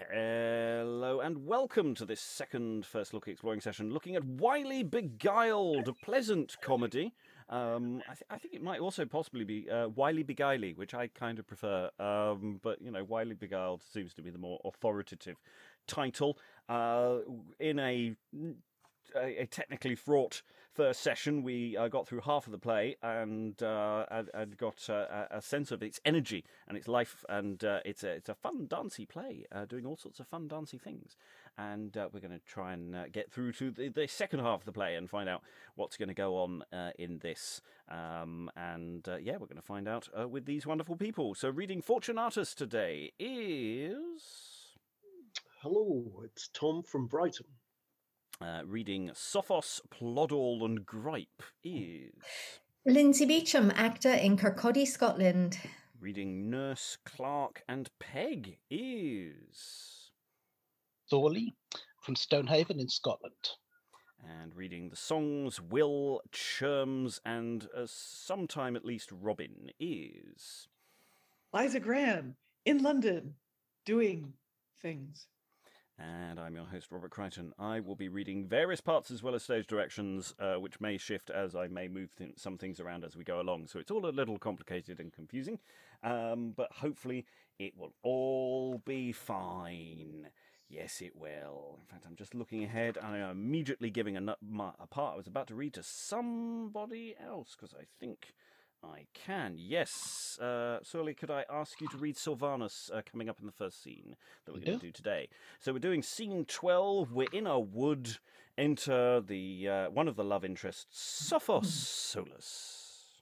Hello and welcome to this second First Look exploring session, looking at Wily Beguiled, a pleasant comedy. I think it might also possibly be Wily Beguily, which I kind of prefer. But you know, Wily Beguiled seems to be the more authoritative title. In a technically fraught first session, we got through half of the play and got a sense of its energy and its life, and it's a fun, dancey play, doing all sorts of fun, dancey things. And we're going to try and get through to the second half of the play and find out what's going to go on in this. Yeah, we're going to find out with these wonderful people. So, reading Fortunatus today is... Hello, it's Tom from Brighton. Reading Sophos, Ploddle and Gripe is... Lindsay Beecham, actor in Kirkcaldy, Scotland. Reading Nurse, Clark and Peg is... Thorley from Stonehaven in Scotland. And reading the songs, Will, Churms and sometime at least Robin is... Liza Graham in London, doing things. And I'm your host, Robert Crichton. I will be reading various parts as well as stage directions, which may shift as I may move some things around as we go along. So it's all a little complicated and confusing, but hopefully it will all be fine. Yes, it will. In fact, I'm just looking ahead and I'm immediately giving a part I was about to read to somebody else, because I think I can. Yes. Surely, could I ask you to read Sylvanus coming up in the first scene that we're going to do today? So we're doing scene 12. We're in a wood. Enter the one of the love interests, Sophos Solus.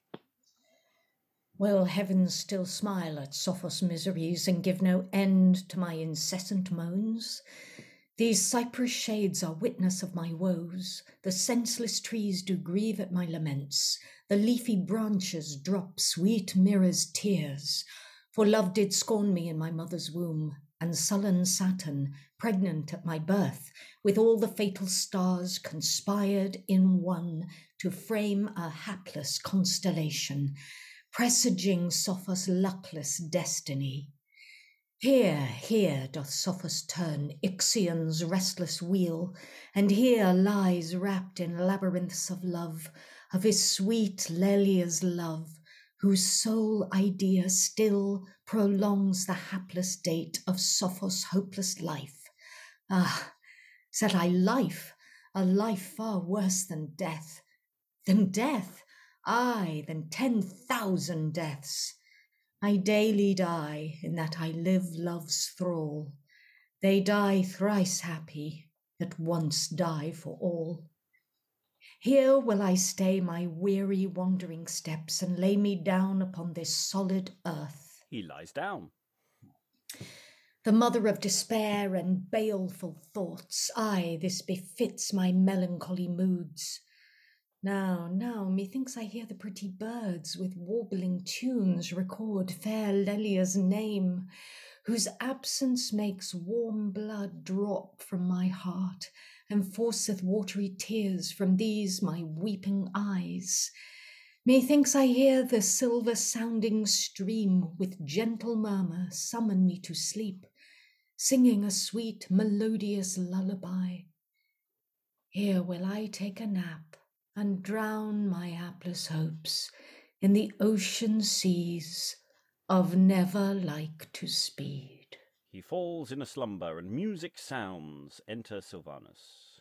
Will heavens still smile at Sophos' miseries and give no end to my incessant moans? These cypress shades are witness of my woes. The senseless trees do grieve at my laments. The leafy branches drop sweet mirrors' tears. For love did scorn me in my mother's womb, and sullen Saturn, pregnant at my birth, with all the fatal stars conspired in one to frame a hapless constellation, presaging Sophos' luckless destiny. Here doth Sophos turn Ixion's restless wheel, and here lies wrapped in labyrinths of love, of his sweet Lelia's love, whose sole idea still prolongs the hapless date of Sophos' hopeless life. Ah, said I life, a life far worse than death, aye, than 10,000 deaths. I daily die in that I live love's thrall. They die thrice happy that once die for all. Here will I stay my weary wandering steps and lay me down upon this solid earth. He lies down. The mother of despair and baleful thoughts, aye, this befits my melancholy moods. Now, methinks I hear the pretty birds with warbling tunes record fair Lelia's name, whose absence makes warm blood drop from my heart and forceth watery tears from these my weeping eyes. Methinks I hear the silver-sounding stream with gentle murmur summon me to sleep, singing a sweet melodious lullaby. Here will I take a nap and drown my hapless hopes in the ocean seas of never like to speed. He falls in a slumber, and music sounds. Enter Sylvanus.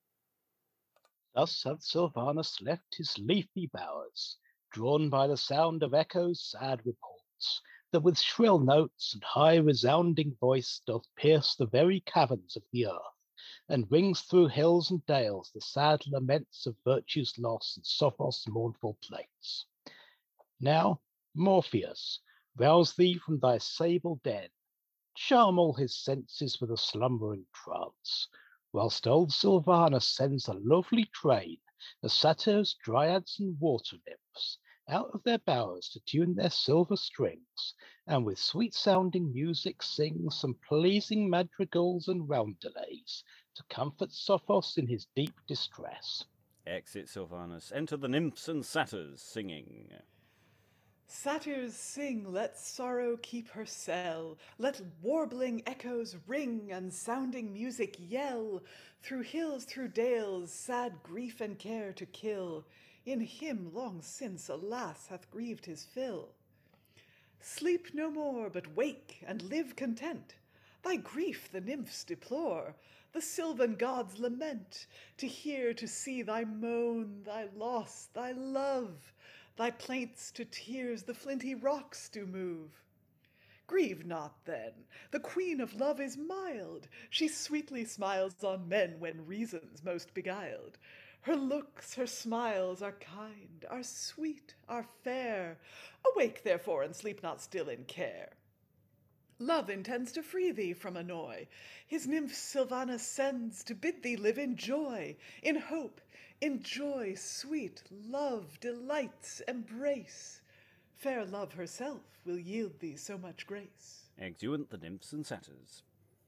Thus hath Sylvanus left his leafy bowers, drawn by the sound of echoes' sad reports, that with shrill notes and high resounding voice doth pierce the very caverns of the earth, and rings through hills and dales the sad laments of virtue's loss and Sophos' mournful plaints. Now, Morpheus, rouse thee from thy sable den, charm all his senses with a slumbering trance, whilst old Sylvanus sends a lovely train, the satyrs, dryads, and water nymphs, out of their bowers to tune their silver strings, and with sweet-sounding music sing some pleasing madrigals and roundelays, to comfort Sophos in his deep distress. Exit Sylvanus. Enter the nymphs and satyrs, singing. Satyrs sing, let sorrow keep her cell. Let warbling echoes ring and sounding music yell. Through hills, through dales, sad grief and care to kill. In him long since, alas, hath grieved his fill. Sleep no more, but wake and live content. Thy grief the nymphs deplore, the sylvan gods lament, to hear, to see thy moan, thy loss, thy love. Thy plaints to tears the flinty rocks do move. Grieve not then, the queen of love is mild, she sweetly smiles on men when reason's most beguiled. Her looks, her smiles are kind, are sweet, are fair. Awake therefore, and sleep not still in care. Love intends to free thee from annoy. His nymph Sylvanus sends to bid thee live in joy, in hope, in joy, sweet love, delights, embrace. Fair love herself will yield thee so much grace. Exeunt the nymphs and satyrs.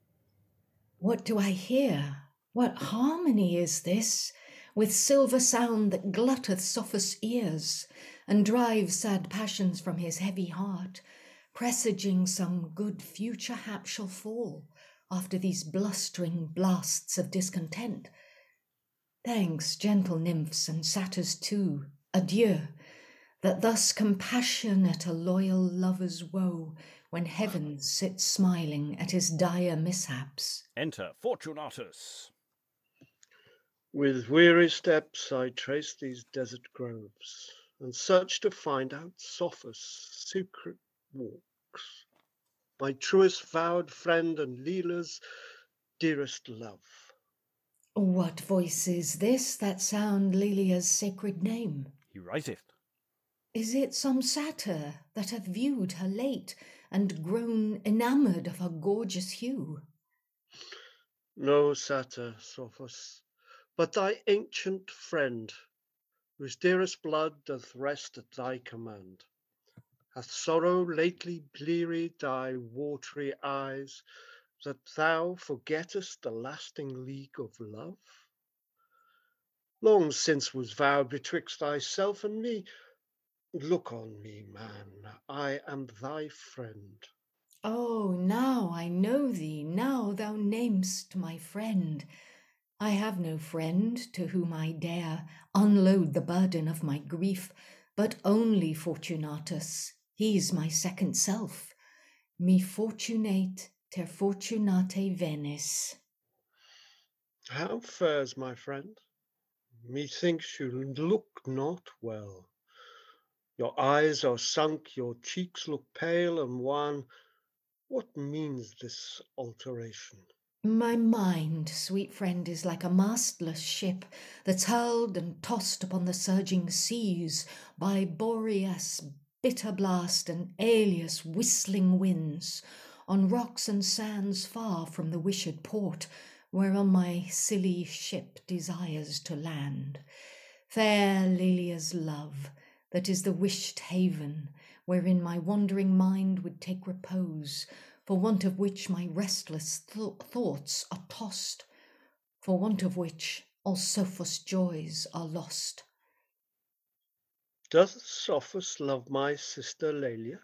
What do I hear? What harmony is this, with silver sound that glutteth Sophos' ears, and drives sad passions from his heavy heart, presaging some good future hap shall fall after these blustering blasts of discontent? Thanks, gentle nymphs and satyrs too, adieu, that thus compassionate a loyal lover's woe, when heaven sits smiling at his dire mishaps. Enter Fortunatus. With weary steps I trace these desert groves, and search to find out Sophos' secret walks, my truest vowed friend and Leela's dearest love. What voice is this that sound Lelia's sacred name? He writeth. Is it some satyr that hath viewed her late, and grown enamoured of her gorgeous hue? No satyr, Sophos, but thy ancient friend, whose dearest blood doth rest at thy command. Hath sorrow lately blearied thy watery eyes, that thou forgettest the lasting league of love? Long since was vowed betwixt thyself and me. Look on me, man, I am thy friend. Oh, now I know thee, now thou namest my friend. I have no friend to whom I dare unload the burden of my grief, but only Fortunatus. He's my second self. Mi fortunate ter fortunate venis. How fares my friend? Methinks you look not well. Your eyes are sunk, your cheeks look pale and wan. What means this alteration? My mind, sweet friend, is like a mastless ship that's hurled and tossed upon the surging seas by Boreas' bitter blast and Aeolus' whistling winds, on rocks and sands far from the wished port, whereon my silly ship desires to land. Fair Lelia's love, that is the wished haven, wherein my wandering mind would take repose, for want of which my restless thoughts are tossed, for want of which all Sophos' joys are lost. Doth Sophos love my sister Lelia?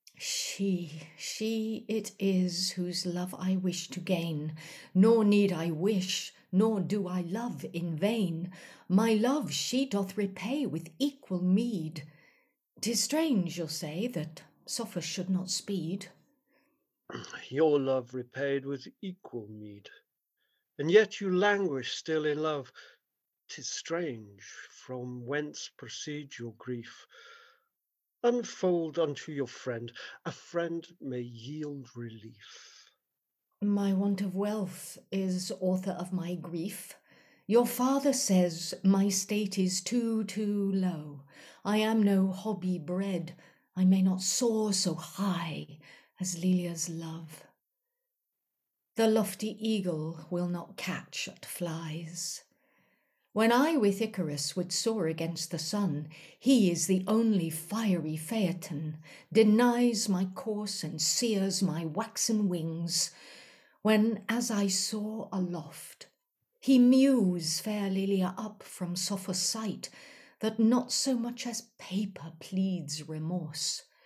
She it is whose love I wish to gain, nor need I wish, nor do I love in vain. My love she doth repay with equal meed. 'Tis strange, you'll say, that Sophos should not speed. Your love repaid with equal meed, and yet you languish still in love. 'Tis strange, from whence proceeds your grief. Unfold unto your friend, a friend may yield relief. My want of wealth is author of my grief. Your father says my state is too low. I am no hobby bred, I may not soar so high as Lelia's love. The lofty eagle will not catch at flies. When I with Icarus would soar against the sun, he is the only fiery Phaeton, denies my course and sears my waxen wings. When as I soar aloft, he mews fair Lelia up from Sophos' sight, that not so much as paper pleads remorse.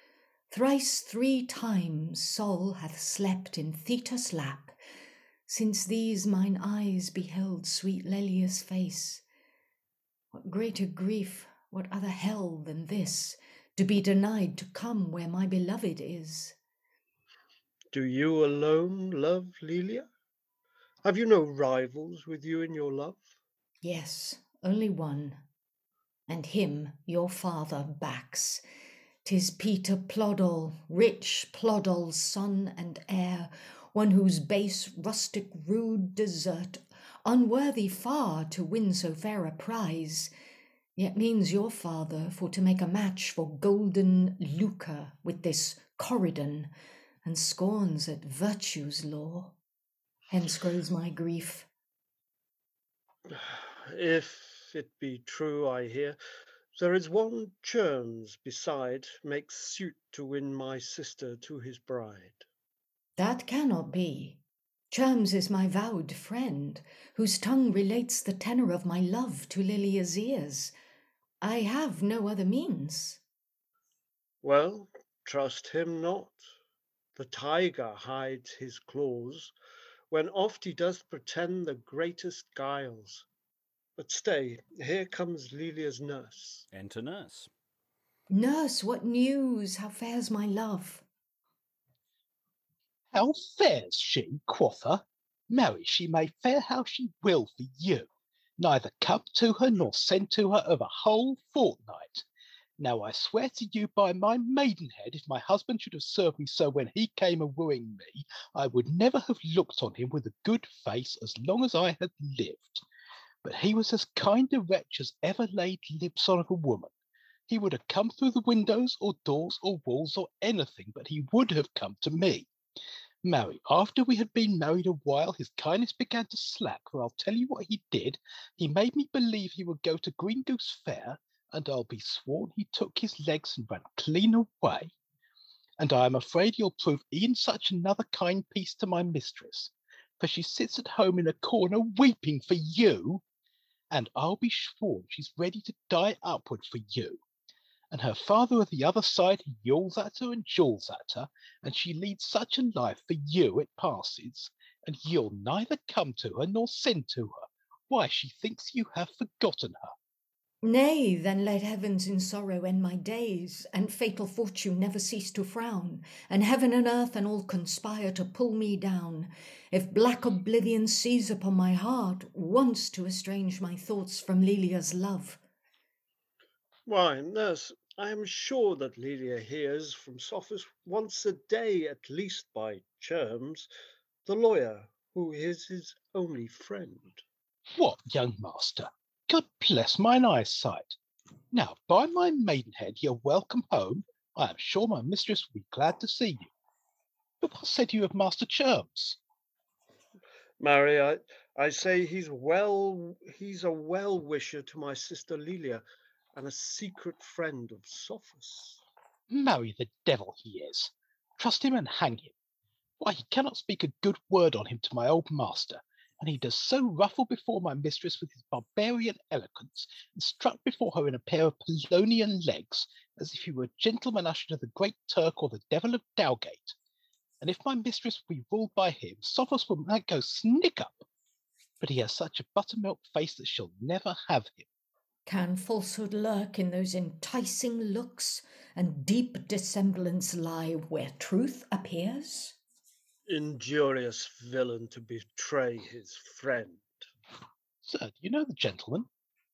Thrice 3 times Sol hath slept in Thetis' lap, since these mine eyes beheld sweet Lelia's face. What greater grief, what other hell than this, to be denied to come where my beloved is? Do you alone love Lelia? Have you no rivals with you in your love? Yes, only one, and him your father backs. 'Tis Peter Ploddle, rich Ploddle's son and heir, one whose base rustic rude desert, unworthy far to win so fair a prize, yet means your father for to make a match for golden lucre with this Corydon, and scorns at virtue's law. Hence grows my grief. If it be true I hear, there is one Cherms beside makes suit to win my sister to his bride. That cannot be. Cherms is my vowed friend, whose tongue relates the tenor of my love to Lilia's ears. I have no other means. Well, trust him not. The tiger hides his claws, when oft he doth pretend the greatest guiles. But stay, here comes Lelia's nurse. Enter nurse. Nurse, what news? How fares my love? How fares she, quotha? Marry, she may fare how she will for you. Neither come to her nor send to her of a whole fortnight. Now I swear to you by my maidenhead, if my husband should have served me so when he came a wooing me, I would never have looked on him with a good face as long as I had lived. But he was as kind a wretch as ever laid lips on a woman. He would have come through the windows or doors or walls or anything, but he would have come to me. Marry, after we had been married a while, his kindness began to slack, for I'll tell you what he did. He made me believe he would go to Green Goose Fair, and I'll be sworn he took his legs and ran clean away. And I am afraid you'll prove e'en such another kind piece to my mistress, for she sits at home in a corner weeping for you, and I'll be sworn she's ready to die upward for you. And her father at the other side yawls at her and jawls at her, and she leads such a life for you it passes, and you'll neither come to her nor send to her. Why, she thinks you have forgotten her. Nay, then let heavens in sorrow end my days, and fatal fortune never cease to frown, and heaven and earth and all conspire to pull me down, if black oblivion seize upon my heart once to estrange my thoughts from Lelia's love. Why, nurse, I am sure that Lelia hears from Sophus once a day at least by Cherms, the lawyer, who is his only friend. What, young master? God bless mine eyesight. Now, by my maidenhead, you're welcome home. I am sure my mistress will be glad to see you. But what said you of Master Cherms? Marry, I say he's a well-wisher to my sister Lelia, and a secret friend of Sophus. Marry, the devil he is. Trust him and hang him. Why, he cannot speak a good word on him to my old master, and he does so ruffle before my mistress with his barbarian eloquence, and strut before her in a pair of Polonian legs, as if he were gentleman usher to the Great Turk or the Devil of Dowgate. And if my mistress be ruled by him, Sophos will might go snick up. But he has such a buttermilk face that she'll never have him. Can falsehood lurk in those enticing looks, and deep dissemblance lie where truth appears? Injurious villain to betray his friend. Sir, do you know the gentleman?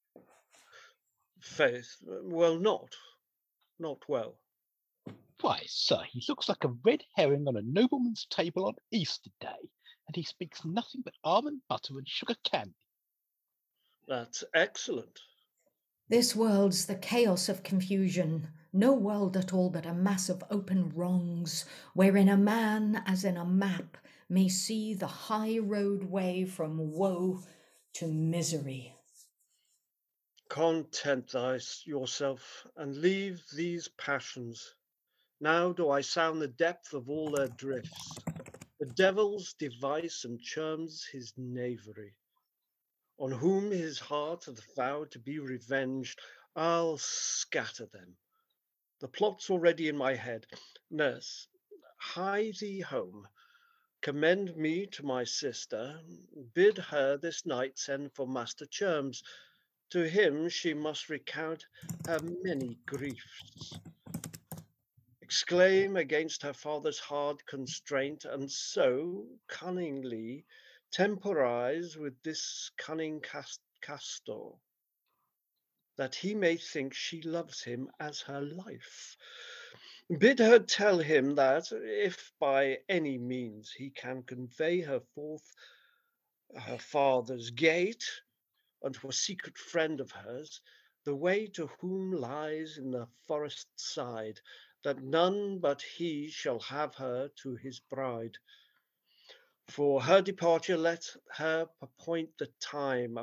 Faith, well, not well. Why, sir, he looks like a red herring on a nobleman's table on Easter Day, and he speaks nothing but almond butter and sugar candy. That's excellent. This world's the chaos of confusion, no world at all but a mass of open wrongs, wherein a man, as in a map, may see the high road way from woe to misery. Content yourself, and leave these passions. Now do I sound the depth of all their drifts, the devil's device and Cherms his knavery. On whom his heart hath vowed to be revenged, I'll scatter them. The plot's already in my head. Nurse, hie thee home. Commend me to my sister. Bid her this night send for Master Cherms. To him she must recount her many griefs, exclaim against her father's hard constraint, and so cunningly temporize with this cunning Castor, that he may think she loves him as her life. Bid her tell him that, if by any means he can convey her forth her father's gate, unto a secret friend of hers, the way to whom lies in the forest side, that none but he shall have her to his bride. For her departure let her appoint the time,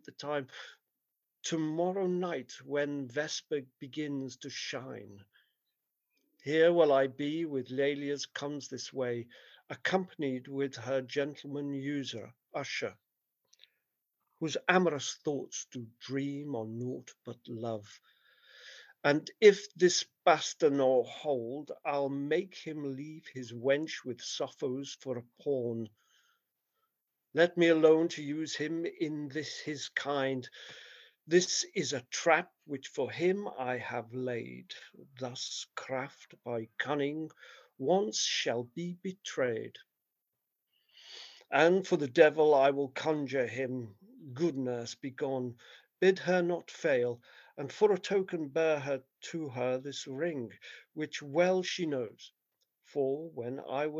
tomorrow night when vesper begins to shine. Here will I be with Lelia's comes this way, accompanied with her gentleman usher, whose amorous thoughts do dream on naught but love. And if this Bastinor hold, I'll make him leave his wench with Sophos for a pawn. Let me alone to use him in this his kind. This is a trap which for him I have laid. Thus craft by cunning once shall be betrayed. And for the devil I will conjure him. Good nurse, be gone, bid her not fail, and for a token bear her to her this ring, which well she knows. For when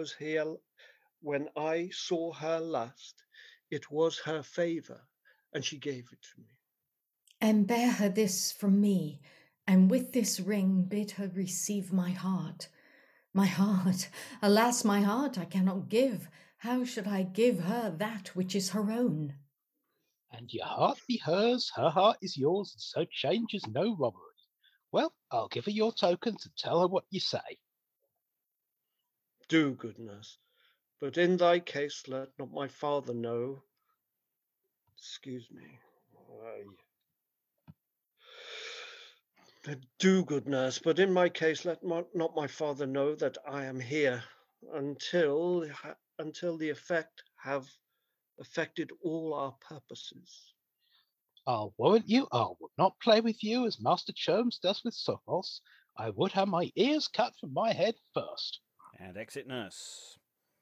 I saw her last, it was her favour, and she gave it to me. And bear her this from me, and with this ring bid her receive my heart. My heart, alas, my heart I cannot give. How should I give her that which is her own? And your heart be hers, her heart is yours, and so change is no robbery. Well, I'll give her your tokens and tell her what you say. Do, good nurse, but in thy case let not my father know. Excuse me. Do, good nurse, but in my case let not my father know that I am here until the effect have affected all our purposes. I'll warrant you I will not play with you as Master Cherms does with Sophos. I would have my ears cut from my head first. And exit nurse.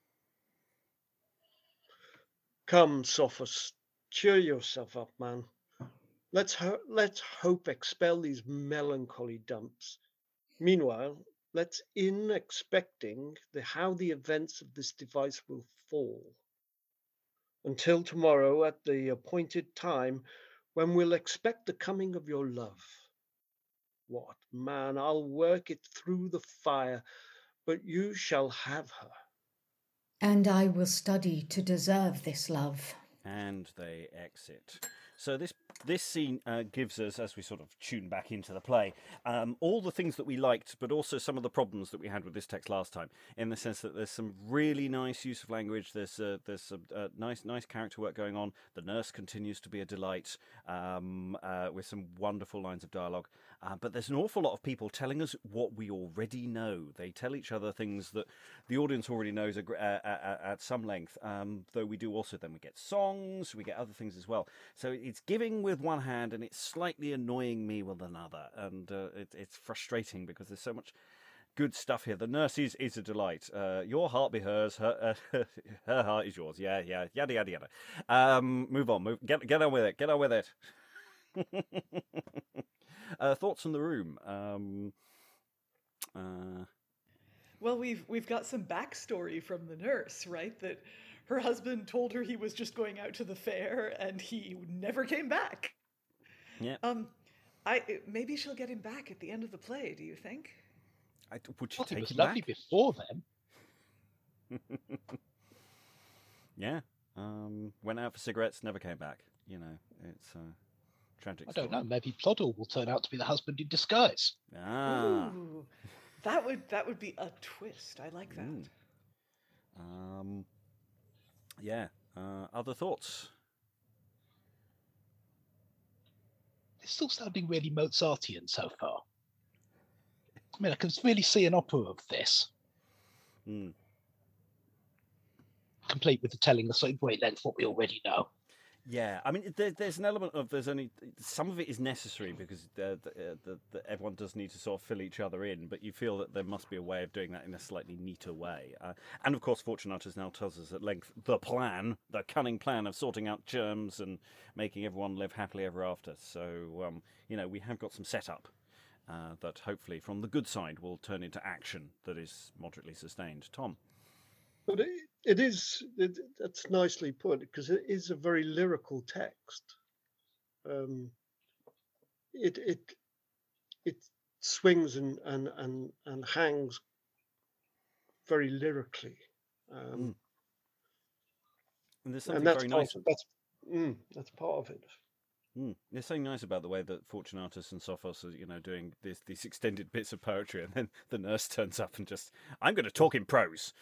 Come, Sophos, cheer yourself up, man. Let hope expel these melancholy dumps. Meanwhile, let's in expecting how the events of this device will fall. Until tomorrow at the appointed time, when we'll expect the coming of your love. What, man, I'll work it through the fire, but you shall have her. And I will study to deserve this love. And they exit. So this scene gives us, as we sort of tune back into the play, all the things that we liked, but also some of the problems that we had with this text last time. In the sense that there's some really nice use of language. There's some nice character work going on. The nurse continues to be a delight, with some wonderful lines of dialogue. But there's an awful lot of people telling us what we already know. They tell each other things that the audience already knows at some length. Though we do also then we get songs, we get other things as well. So it's giving with one hand and it's slightly annoying me with another, and it's frustrating because there's so much good stuff here. The nurse is a delight. Your heart be hers, her heart is yours. Yeah, yada yada yada. Move on, get on with it. Get on with it. Thoughts on the room? Well, we've got some backstory from the nurse, right? That her husband told her he was just going out to the fair, and he never came back. Yeah. Maybe she'll get him back at the end of the play. Do you think? Would you Well, he take was him lovely back? before then. Yeah. Went out for cigarettes, never came back. You know, it's tragic. I don't story. know. Maybe Ploddle will turn out to be the husband in disguise. Ah. Ooh, that would be a twist. I like that. Yeah. Other thoughts? It's still sounding really Mozartian so far. I mean, I can really see an opera of this, complete with the telling the same great length what we already know. Yeah, I mean, there's an element of some of it is necessary because everyone does need to sort of fill each other in, but you feel that there must be a way of doing that in a slightly neater way. And of course, Fortunatus now tells us at length the cunning plan of sorting out germs and making everyone live happily ever after. So, we have got some setup that hopefully, from the good side, will turn into action that is moderately sustained. Tom? But that's nicely put, because it is a very lyrical text. It swings and hangs very lyrically. And there's something that's very nice. That's part of it. There's something nice about the way that Fortunatus and Sophos are, doing these extended bits of poetry, and then the nurse turns up and just, I'm going to talk in prose.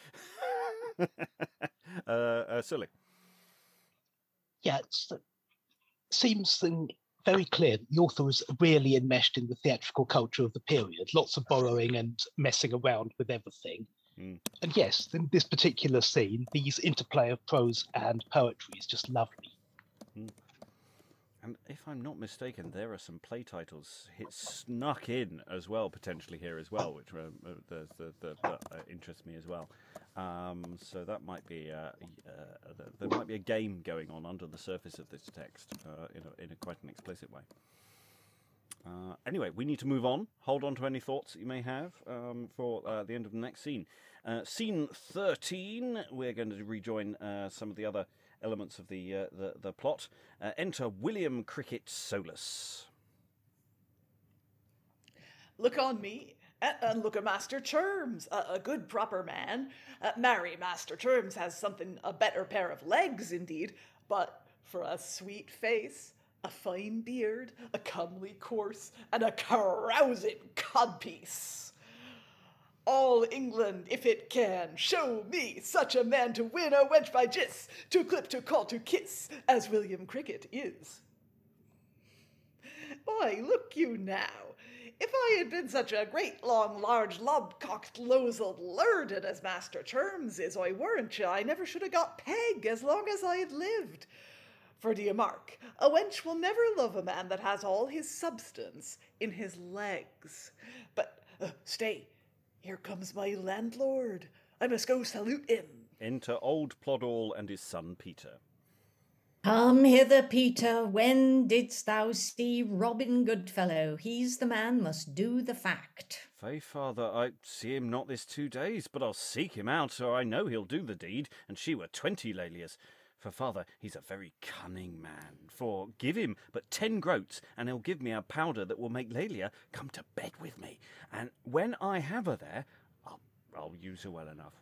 Silly. Yeah, it seems very clear that the author is really enmeshed in the theatrical culture of the period. Lots of borrowing and messing around with everything. And yes, in this particular scene, these interplay of prose and poetry is just lovely. And if I'm not mistaken, there are some play titles snuck in as well, potentially here as well, which interest me as well. So that might be there might be a game going on under the surface of this text in a quite an explicit way. Anyway, we need to move on. Hold on to any thoughts that you may have for the end of the next scene. Scene 13, we're going to rejoin some of the other elements of the plot. Enter William Cricket Solus. Look on me, and look at Master Terms, a good proper man. Marry, Master Terms has a better pair of legs indeed, but for a sweet face, a fine beard, a comely course, and a carousing codpiece. All England, if it can, show me such a man to win a wench by gis, to clip, to call, to kiss, as William Cricket is. Why, look you now, if I had been such a great, long, large, lob-cocked, loselled learned as Master Terms is, I warrant you I never should have got peg as long as I had lived. For d'ye mark, a wench will never love a man that has all his substance in his legs. But, stay, here comes my landlord. I must go salute him. Enter old Plodall and his son Peter. Come hither, Peter. When didst thou see Robin Goodfellow? He's the man must do the fact. Faith, father, I see him not this 2 days, but I'll seek him out, or I know he'll do the deed, and she were 20 Lelias. For, father, he's a very cunning man. For give him but 10 groats, and he'll give me a powder that will make Lelia come to bed with me. And when I have her there, I'll use her well enough.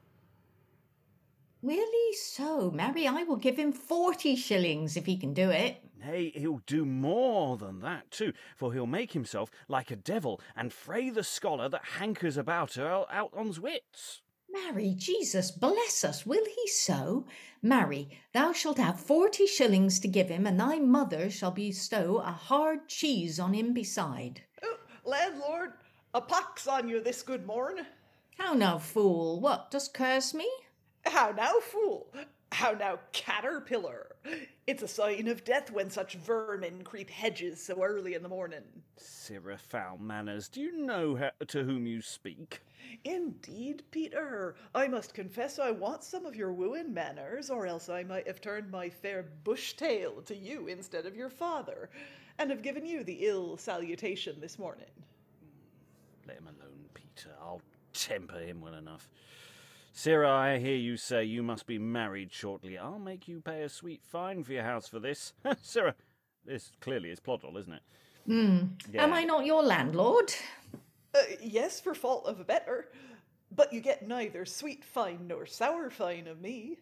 Really so? Marry, I will give him 40 shillings if he can do it. Nay, he'll do more than that too, for he'll make himself like a devil, and fray the scholar that hankers about her out on's wits. Marry, Jesus bless us, will he so? Marry, thou shalt have 40 shillings to give him, and thy mother shall bestow a hard cheese on him beside. Oh, landlord, a pox on you this good morn. How now, fool? What, dost curse me? How now, fool? How now, caterpillar? It's a sign of death when such vermin creep hedges so early in the morning. Sirrah, foul manners, do you know to whom you speak? Indeed, Peter, I must confess I want some of your wooing manners, or else I might have turned my fair bush-tail to you instead of your father, and have given you the ill salutation this morning. Let him alone, Peter. I'll temper him well enough. Sirrah, I hear you say you must be married shortly. I'll make you pay a sweet fine for your house for this. Sirrah, this clearly is Plodall, isn't it? Yeah. Am I not your landlord? Yes, for fault of a better, but you get neither sweet fine nor sour fine of me.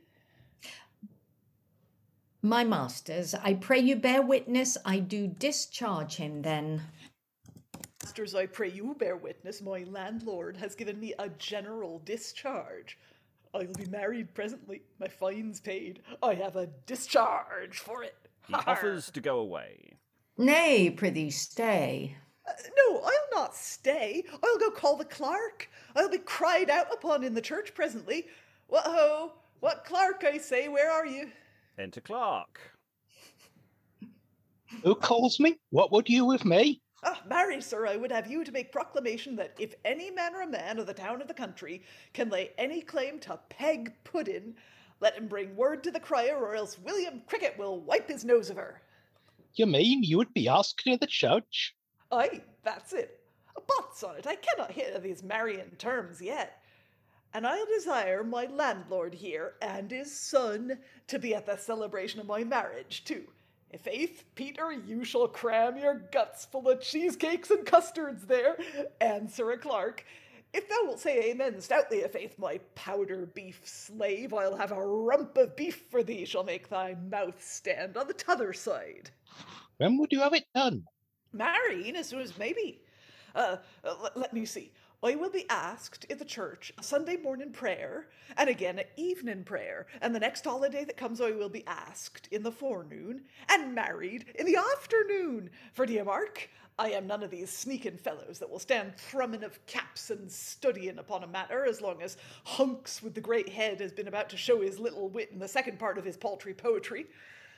My masters, I pray you bear witness, I do discharge him then. Masters, I pray you bear witness, my landlord has given me a general discharge. I'll be married presently, my fine's paid, I have a discharge for it. He offers to go away. Nay, prithee stay. No, I'll not stay. I'll go call the clerk. I'll be cried out upon in the church presently. What ho! What clerk, I say, where are you? Enter Clark. Who calls me? What would you with me? Ah, marry, sir, I would have you to make proclamation that if any man or man of the town or the country can lay any claim to Peg Puddin, let him bring word to the crier, or else William Cricket will wipe his nose of her. You mean you would be asked to the church? Aye, that's it. Bots on it, I cannot hit these marrying terms yet. And I'll desire my landlord here and his son to be at the celebration of my marriage, too. I' faith, Peter, you shall cram your guts full of cheesecakes and custards there, and Sir Clark. If thou wilt say amen stoutly, I' faith, my powder beef slave, I'll have a rump of beef for thee shall make thy mouth stand on the t'other side. When would you have it done? Marrying as soon as maybe. Let me see. I will be asked in the church a Sunday morning prayer, and again at evening prayer, and the next holiday that comes I will be asked in the forenoon, and married in the afternoon. For d'ye mark, I am none of these sneaking fellows that will stand thrumming of caps and studying upon a matter as long as Hunks with the great head has been about to show his little wit in the second part of his paltry poetry.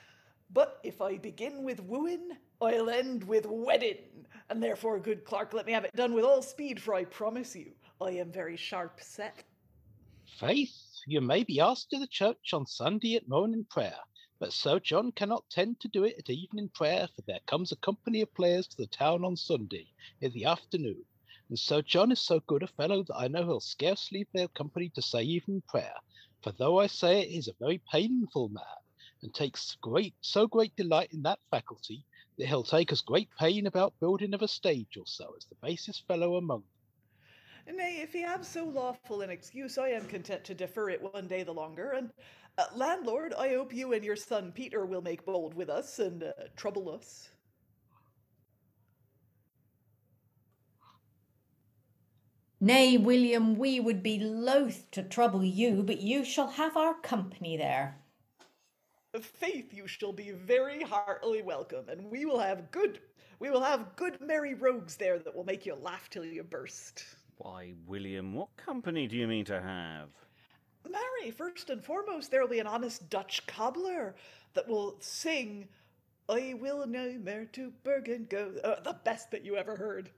But if I begin with wooing, I'll end with wedding, and therefore, good Clark, let me have it done with all speed, for I promise you, I am very sharp set. Faith, you may be asked to the church on Sunday at morning prayer, but Sir John cannot tend to do it at evening prayer, for there comes a company of players to the town on Sunday in the afternoon, and Sir John is so good a fellow that I know he'll scarce leave their company to say evening prayer, for though I say it, he's a very painful man, and takes so great delight in that faculty, that he'll take as great pain about building of a stage or so as the basest fellow among them. Nay, if he have so lawful an excuse, I am content to defer it one day the longer, and landlord, I hope you and your son Peter will make bold with us and trouble us. Nay, William, we would be loath to trouble you, but you shall have our company there. Faith, you shall be very heartily welcome, and we will have good merry rogues there that will make you laugh till you burst. Why, William, what company do you mean to have? Marry, first and foremost, there will be an honest Dutch cobbler that will sing, I will no more to Bergen go, the best that you ever heard.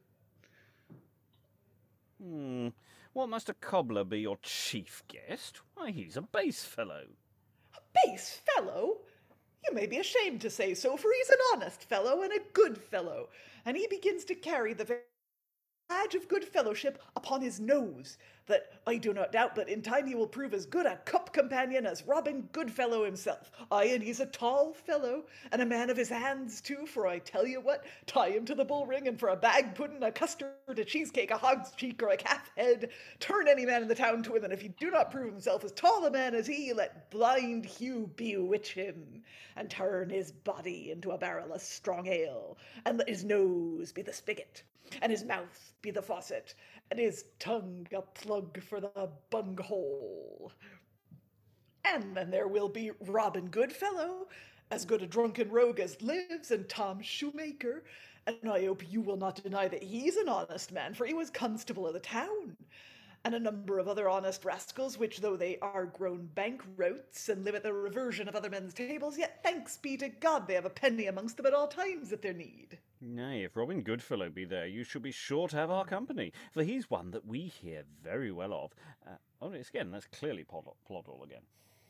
What must a cobbler be your chief guest? Why, he's a base fellow. Base fellow? You may be ashamed to say so, for he's an honest fellow and a good fellow, and he begins to carry the badge of good fellowship upon his nose, that I do not doubt but in time he will prove as good a cup companion as Robin Goodfellow himself. Aye, and he's a tall fellow, and a man of his hands too, for I tell you what, tie him to the bull ring, and for a bag pudding, a custard, a cheesecake, a hog's cheek, or a calf head, turn any man in the town to him, and if he do not prove himself as tall a man as he, let blind Hugh bewitch him, and turn his body into a barrel of strong ale, and let his nose be the spigot, and his mouth be the faucet, and his tongue a plug for the bunghole. And then there will be Robin Goodfellow, as good a drunken rogue as lives, and Tom Shoemaker, and I hope you will not deny that he's an honest man, for he was constable of the town, and a number of other honest rascals, which though they are grown bankroats, and live at the reversion of other men's tables, yet thanks be to God they have a penny amongst them at all times at their need. Nay, if Robin Goodfellow be there, you shall be sure to have our company, for he's one that we hear very well of. That's clearly Ploddle again.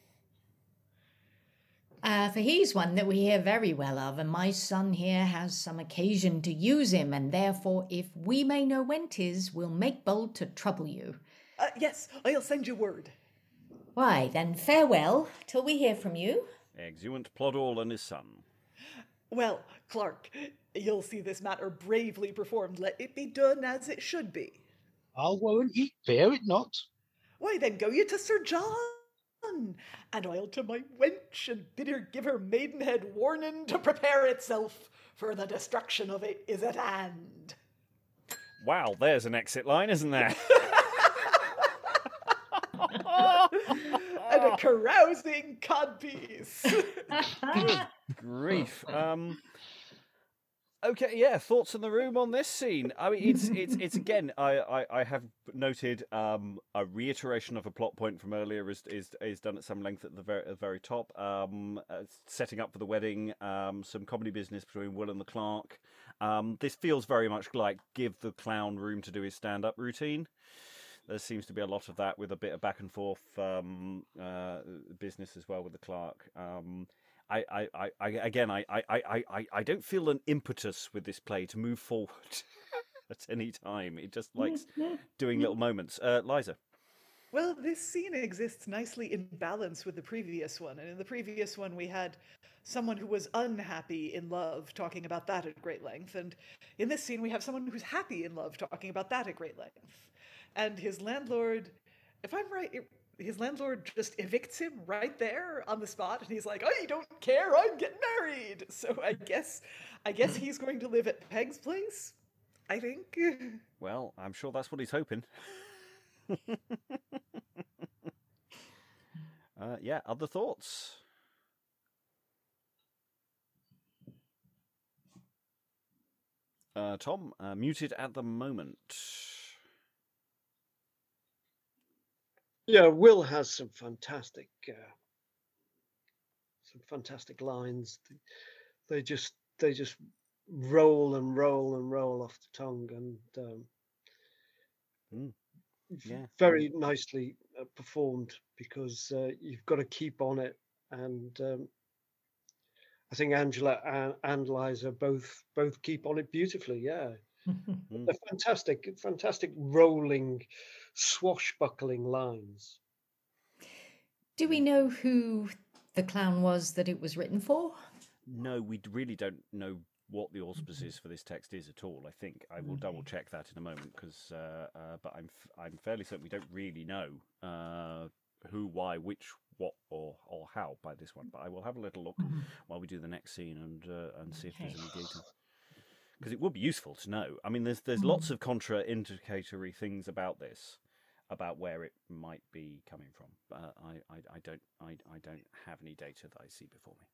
For he's one that we hear very well of, and my son here has some occasion to use him, and therefore, if we may know when 'tis, we'll make bold to trouble you. Yes, I'll send you word. Why, then farewell, till we hear from you. Exeunt Ploddle and his son. Well, Clark, you'll see this matter bravely performed. Let it be done as it should be. I'll warrant ye, fear it not. Why, then go you to Sir John, and I'll to my wench, and bid her give her maidenhead warning to prepare itself, for the destruction of it is at hand. Wow, there's an exit line, isn't there? And a carousing codpiece. Good grief. Okay, yeah. Thoughts in the room on this scene? I mean, it's again. I have noted a reiteration of a plot point from earlier is done at some length at the very top. Setting up for the wedding. Some comedy business between Will and the clerk. This feels very much like give the clown room to do his stand-up routine. There seems to be a lot of that with a bit of back and forth business as well with the clerk. I don't feel an impetus with this play to move forward at any time. It just likes doing little moments. Liza. Well, this scene exists nicely in balance with the previous one. And in the previous one, we had someone who was unhappy in love talking about that at great length. And in this scene, we have someone who's happy in love talking about that at great length. And his landlord, if I'm right, his landlord just evicts him right there on the spot. And he's like, I don't care, I'm getting married. So I guess he's going to live at Peg's place, I think. Well, I'm sure that's what he's hoping. Yeah, other thoughts? Tom, muted at the moment. Yeah, Will has some fantastic lines. They just roll and roll and roll off the tongue, and very nicely performed, because you've got to keep on it. And I think Angela and Liza both keep on it beautifully. Yeah, they're fantastic rolling, swashbuckling lines. Do we know who the clown was that it was written for? No, we really don't know what the auspices for this text is at all. I think I will double check that in a moment, because but I'm fairly certain we don't really know who, why, which, what, or how by this one. But I will have a little look while we do the next scene and see if there's any data, because it would be useful to know. I mean, there's lots of contraindicatory things about this, about where it might be coming from. But I don't have any data that I see before me.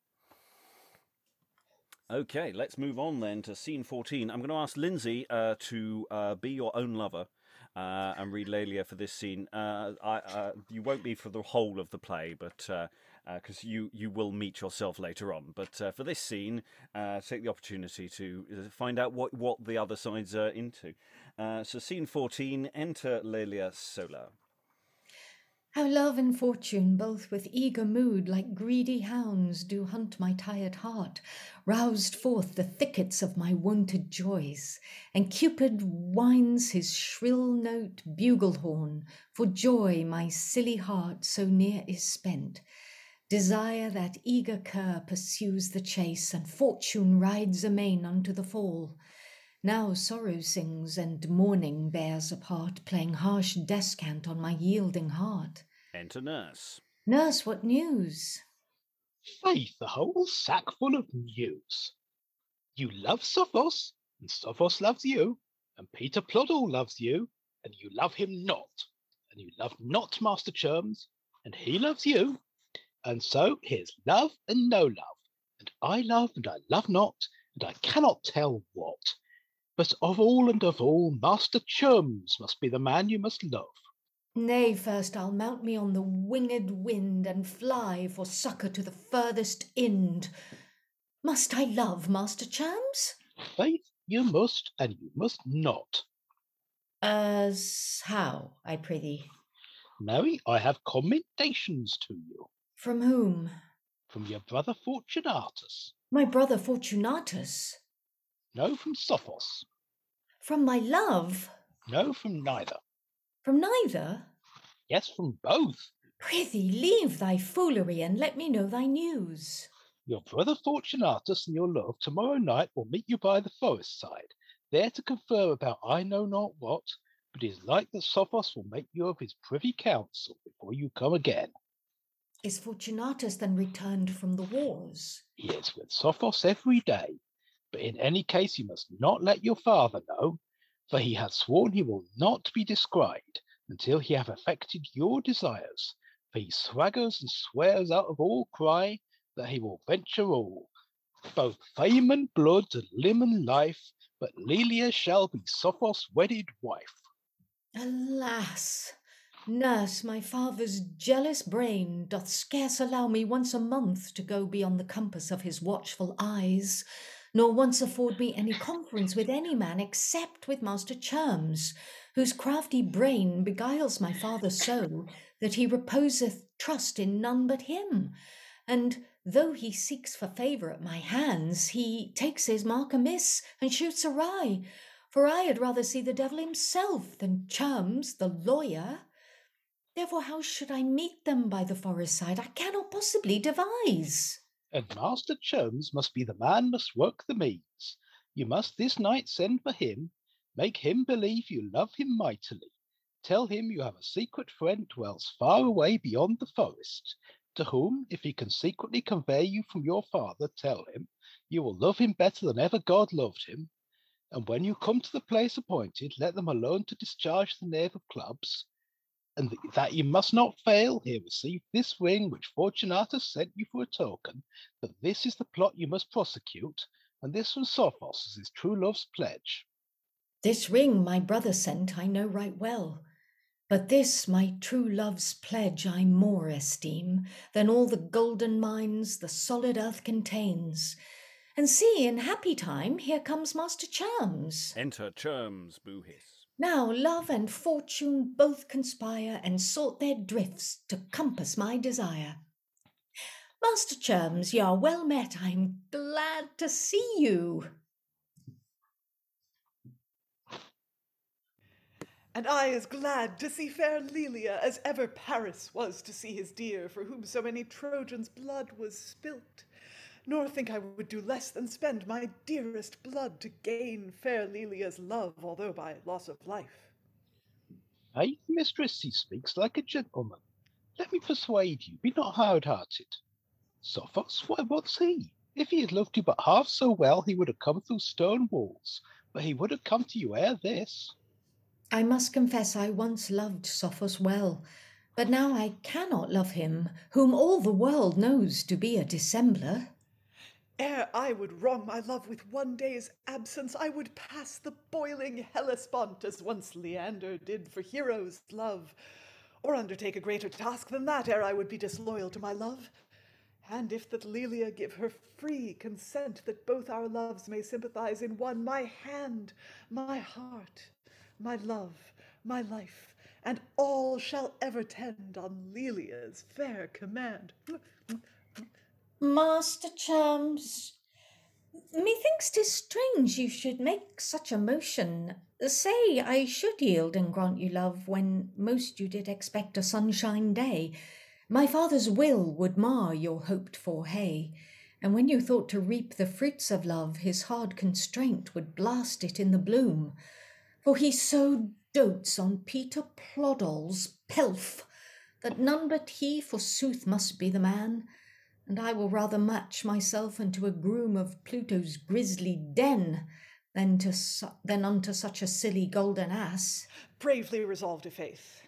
Okay, let's move on then to scene 14. I'm going to ask Lindsay to be your own lover and read Lelia for this scene. You won't be for the whole of the play, but because you will meet yourself later on. But for this scene, take the opportunity to find out what the other sides are into. So scene 14, enter Lelia Solar. How love and fortune, both with eager mood, like greedy hounds, do hunt my tired heart, roused forth the thickets of my wonted joys, and Cupid winds his shrill note bugle horn, for joy my silly heart so near is spent. Desire that eager cur pursues the chase, and fortune rides amain unto the fall. Now sorrow sings and mourning bears apart, playing harsh descant on my yielding heart. Enter Nurse. Nurse, what news? Faith, a whole sack full of news. You love Sophos, and Sophos loves you, and Peter Ploddle loves you, and you love him not, and you love not Master Churms, and he loves you. And so here's love and no love, and I love and I love not, and I cannot tell what. But of all, Master Churms must be the man you must love. Nay, first I'll mount me on the winged wind, and fly for succour to the furthest end. Must I love Master Churms? Faith, you must, and you must not. As how, I prithee? Mary, I have commendations to you. From whom? From your brother Fortunatus. My brother Fortunatus? No, from Sophos. From my love? No, from neither. From neither? Yes, from both. Prithee, leave thy foolery, and let me know thy news. Your brother Fortunatus and your love tomorrow night will meet you by the forest side, there to confer about I know not what, but it is like that Sophos will make you of his privy council before you come again. Is Fortunatus then returned from the wars? He is with Sophos every day, but in any case you must not let your father know, for he hath sworn he will not be described until he have effected your desires, for he swaggers and swears out of all cry that he will venture all, Both fame and blood and limb and life, but Lelia shall be Sophos' wedded wife. Alas, nurse, my father's jealous brain doth scarce allow me once a month to go beyond the compass of his watchful eyes, nor once afford me any conference with any man except with Master Churms, whose crafty brain beguiles my father so that he reposeth trust in none but him. And though he seeks for favour at my hands, he takes his mark amiss and shoots awry. For I had rather see the devil himself than Churms, the lawyer. Therefore, how should I meet them by the forest side? I cannot possibly devise. And Master Churms must be the man must work the means. You must this night send for him, make him believe you love him mightily. Tell him you have a secret friend dwells far away beyond the forest, to whom, if he can secretly convey you from your father, tell him you will love him better than ever God loved him. And when you come to the place appointed, let them alone to discharge the knave of clubs, and that you must not fail. Here receive this ring which Fortunatus sent you for a token, that this is the plot you must prosecute, and this from Sophos is his true love's pledge. This ring my brother sent I know right well, but this my true love's pledge I more esteem than all the golden mines the solid earth contains. And see, in happy time, here comes Master Churms. Enter Churms, Boohis. Now love and fortune both conspire and sort their drifts to compass my desire. Master Churms, ye are well met. I'm glad to see you. And I as glad to see fair Lelia as ever Paris was to see his dear, for whom so many Trojans' blood was spilt. Nor think I would do less than spend my dearest blood to gain fair Lelia's love, although by loss of life. Faith, mistress, he speaks like a gentleman. Let me persuade you, be not hard-hearted. Sophos, what's he? If he had loved you but half so well, he would have come through stone walls, but he would have come to you ere this. I must confess I once loved Sophos well, but now I cannot love him, whom all the world knows to be a dissembler. Ere I would wrong my love with one day's absence, I would pass the boiling Hellespont, as once Leander did for Hero's love, or undertake a greater task than that, ere I would be disloyal to my love. And if that Lelia give her free consent that both our loves may sympathize in one, my hand, my heart, my love, my life, and all shall ever tend on Lelia's fair command. Master Churms, methinks 'tis strange you should make such a motion. Say I should yield and grant you love when most you did expect a sunshine day. My father's will would mar your hoped-for hay, and when you thought to reap the fruits of love, his hard constraint would blast it in the bloom. For he so dotes on Peter Ploddle's pelf, that none but he forsooth must be the man, and I will rather match myself unto a groom of Pluto's grisly den than unto such a silly golden ass. Bravely resolved, i'faith.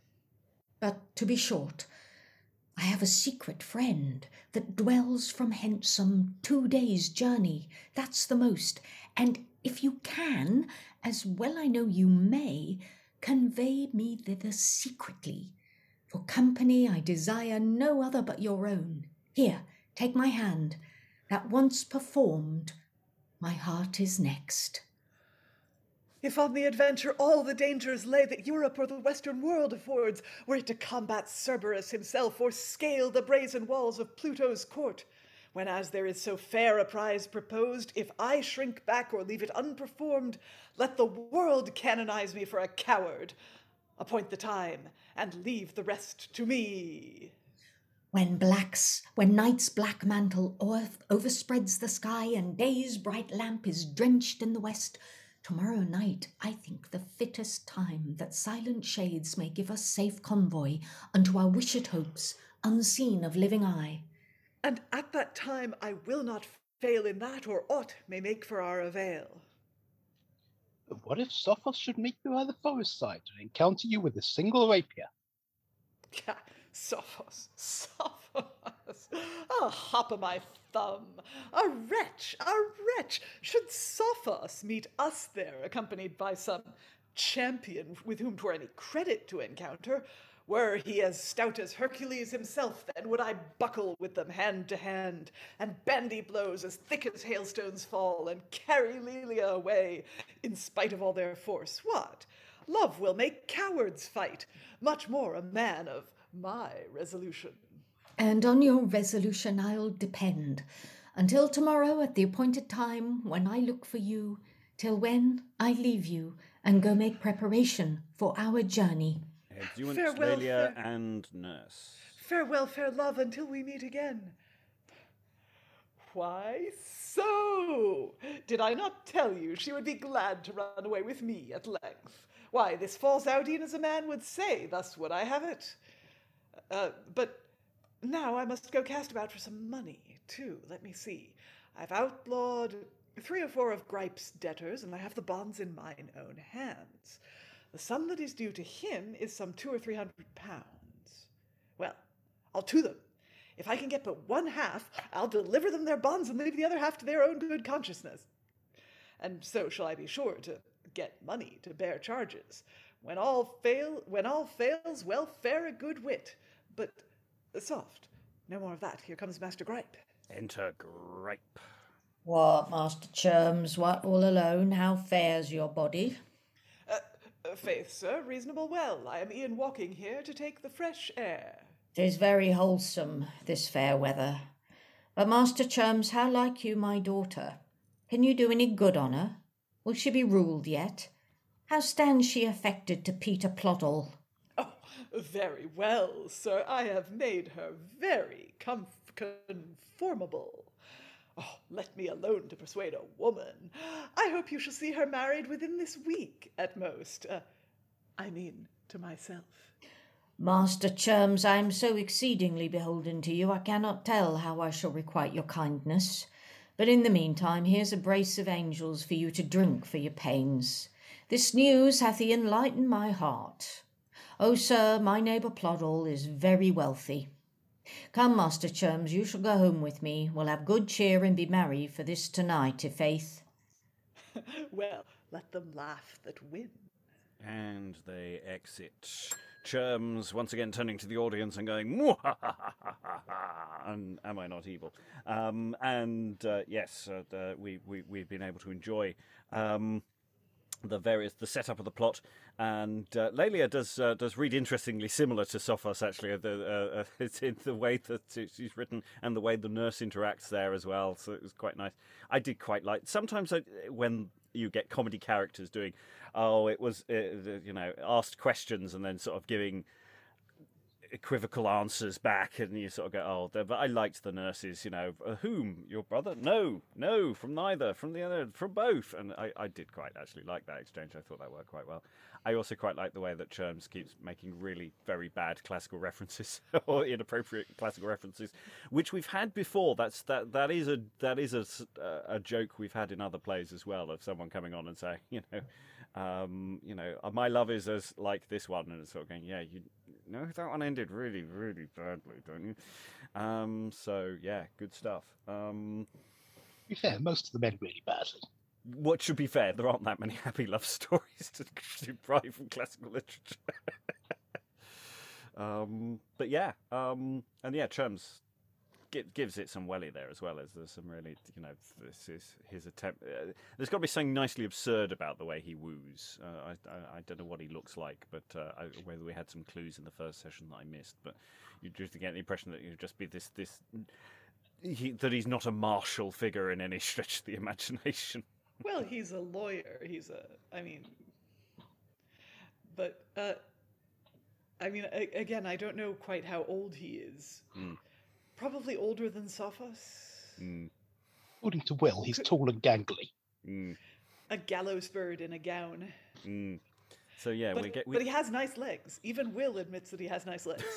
But to be short, I have a secret friend that dwells from hence some 2 days' journey, that's the most, and if you can, as well I know you may, convey me thither secretly. For company I desire no other but your own. Here, take my hand. That once performed, my heart is next. If on the adventure all the dangers lay that Europe or the Western world affords, were it to combat Cerberus himself, or scale the brazen walls of Pluto's court, when as there is so fair a prize proposed, if I shrink back or leave it unperformed, let the world canonize me for a coward. Appoint the time, and leave the rest to me. When night's black mantle overspreads the sky, and day's bright lamp is drenched in the west, tomorrow night I think the fittest time that silent shades may give us safe convoy unto our wished hopes, unseen of living eye. And at that time I will not fail in that, or aught may make for our avail. But what if Sophos should meet you by the forest side and encounter you with a single rapier? Sophos. Sophos! A hop o' my thumb! A wretch! A wretch! Should Sophos meet us there, accompanied by some champion with whom 'twere any credit to encounter, were he as stout as Hercules himself, then would I buckle with them hand to hand, and bandy blows as thick as hailstones fall, and carry Lelia away, in spite of all their force. What? Love will make cowards fight, much more a man of my resolution. And on your resolution I'll depend, until tomorrow at the appointed time, when I look for you, till when I leave you, and go make preparation for our journey. Exeunt, Farewell, Lelia, and nurse. Farewell, fair love, until we meet again. Why so? Did I not tell you she would be glad to run away with me at length? Why, this false out e'en as a man would say, thus would I have it. But now I must go cast about for some money, too. Let me see. I've outlawed 3 or 4 of Gripe's debtors, and I have the bonds in mine own hands. The sum that is due to him is some 200 or 300 pounds. Well, I'll to them. If I can get but one half, I'll deliver them their bonds and leave the other half to their own good consciousness. And so shall I be sure to get money to bear charges. When all fails, well, fare a good wit. But soft, no more of that. Here comes Master Gripe. Enter Gripe. What, Master Churms, what, all alone? How fares your body? Faith, sir, reasonable well. I am e'en walking here to take the fresh air. 'Tis very wholesome, this fair weather. But, Master Churms, how like you my daughter? Can you do any good on her? Will she be ruled yet? How stands she affected to Peter Ploddle? Oh, very well, sir. I have made her very conformable. Oh, let me alone to persuade a woman. I hope you shall see her married within this week, at most. I mean, to myself. Master Churms, I am so exceedingly beholden to you, I cannot tell how I shall requite your kindness. But in the meantime, here's a brace of angels for you to drink for your pains. This news hath enlightened my heart. Oh, sir, my neighbour Ploddle is very wealthy. Come, Master Churms, you shall go home with me. We'll have good cheer and be merry for this tonight, i' faith. Well, let them laugh that win. And they exit. Churms once again turning to the audience and going, "Mwahahaha," and am I not evil? Yes, we've been able to enjoy the setup of the plot, and Lelia does read interestingly similar to Sophos actually. It's in the way that she's written and the way the nurse interacts there as well. So it was quite nice. I did quite like sometimes when you get comedy characters doing, asked questions and then sort of giving equivocal answers back, and you sort of go, but I liked the nurses, whom? Your brother? No, from neither, from the other, from both. And I did quite actually like that exchange. I thought that worked quite well. I also quite like the way that Churms keeps making really very bad classical references or inappropriate classical references, which we've had before. That is a joke we've had in other plays as well, of someone coming on and saying, my love is as like this one, and it's sort of going, yeah, you know that one ended really, really badly, don't you? So yeah, good stuff. To be fair, most of them end really badly. What should be fair, there aren't that many happy love stories to derive from classical literature. But yeah, Churms gives it some welly there as well. As there's some really, this is his attempt. There's got to be something nicely absurd about the way he woos. I don't know what he looks like, but whether we had some clues in the first session that I missed. But you just get the impression that he'd just be that he's not a martial figure in any stretch of the imagination. Well, he's a lawyer. Again, I don't know quite how old he is. Probably older than Sophos. According to Will, he's tall and gangly. A gallows bird in a gown. So yeah, but he has nice legs. Even Will admits that he has nice legs.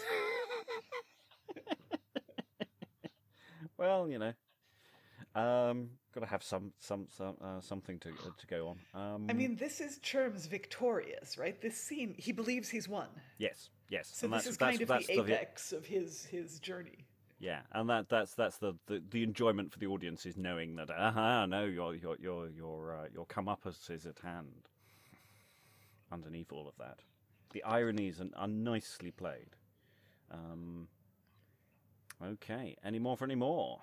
Well, got to have something to go on. This is Churms victorious, right? This scene, he believes he's won. Yes. So this is kind of the apex of his journey. Yeah, and that's the enjoyment for the audience is knowing that no, your comeuppance is at hand. Underneath all of that, the ironies are nicely played. Okay, any more for any more?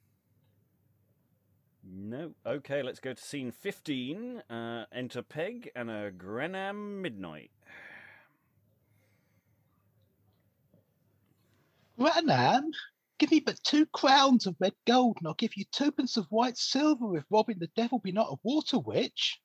No. Okay, let's go to scene 15. Enter Peg and a Grenham Midnight. Granam, give me but 2 crowns of red gold, and I'll give you 2 pence of white silver if robbing the devil be not a water witch.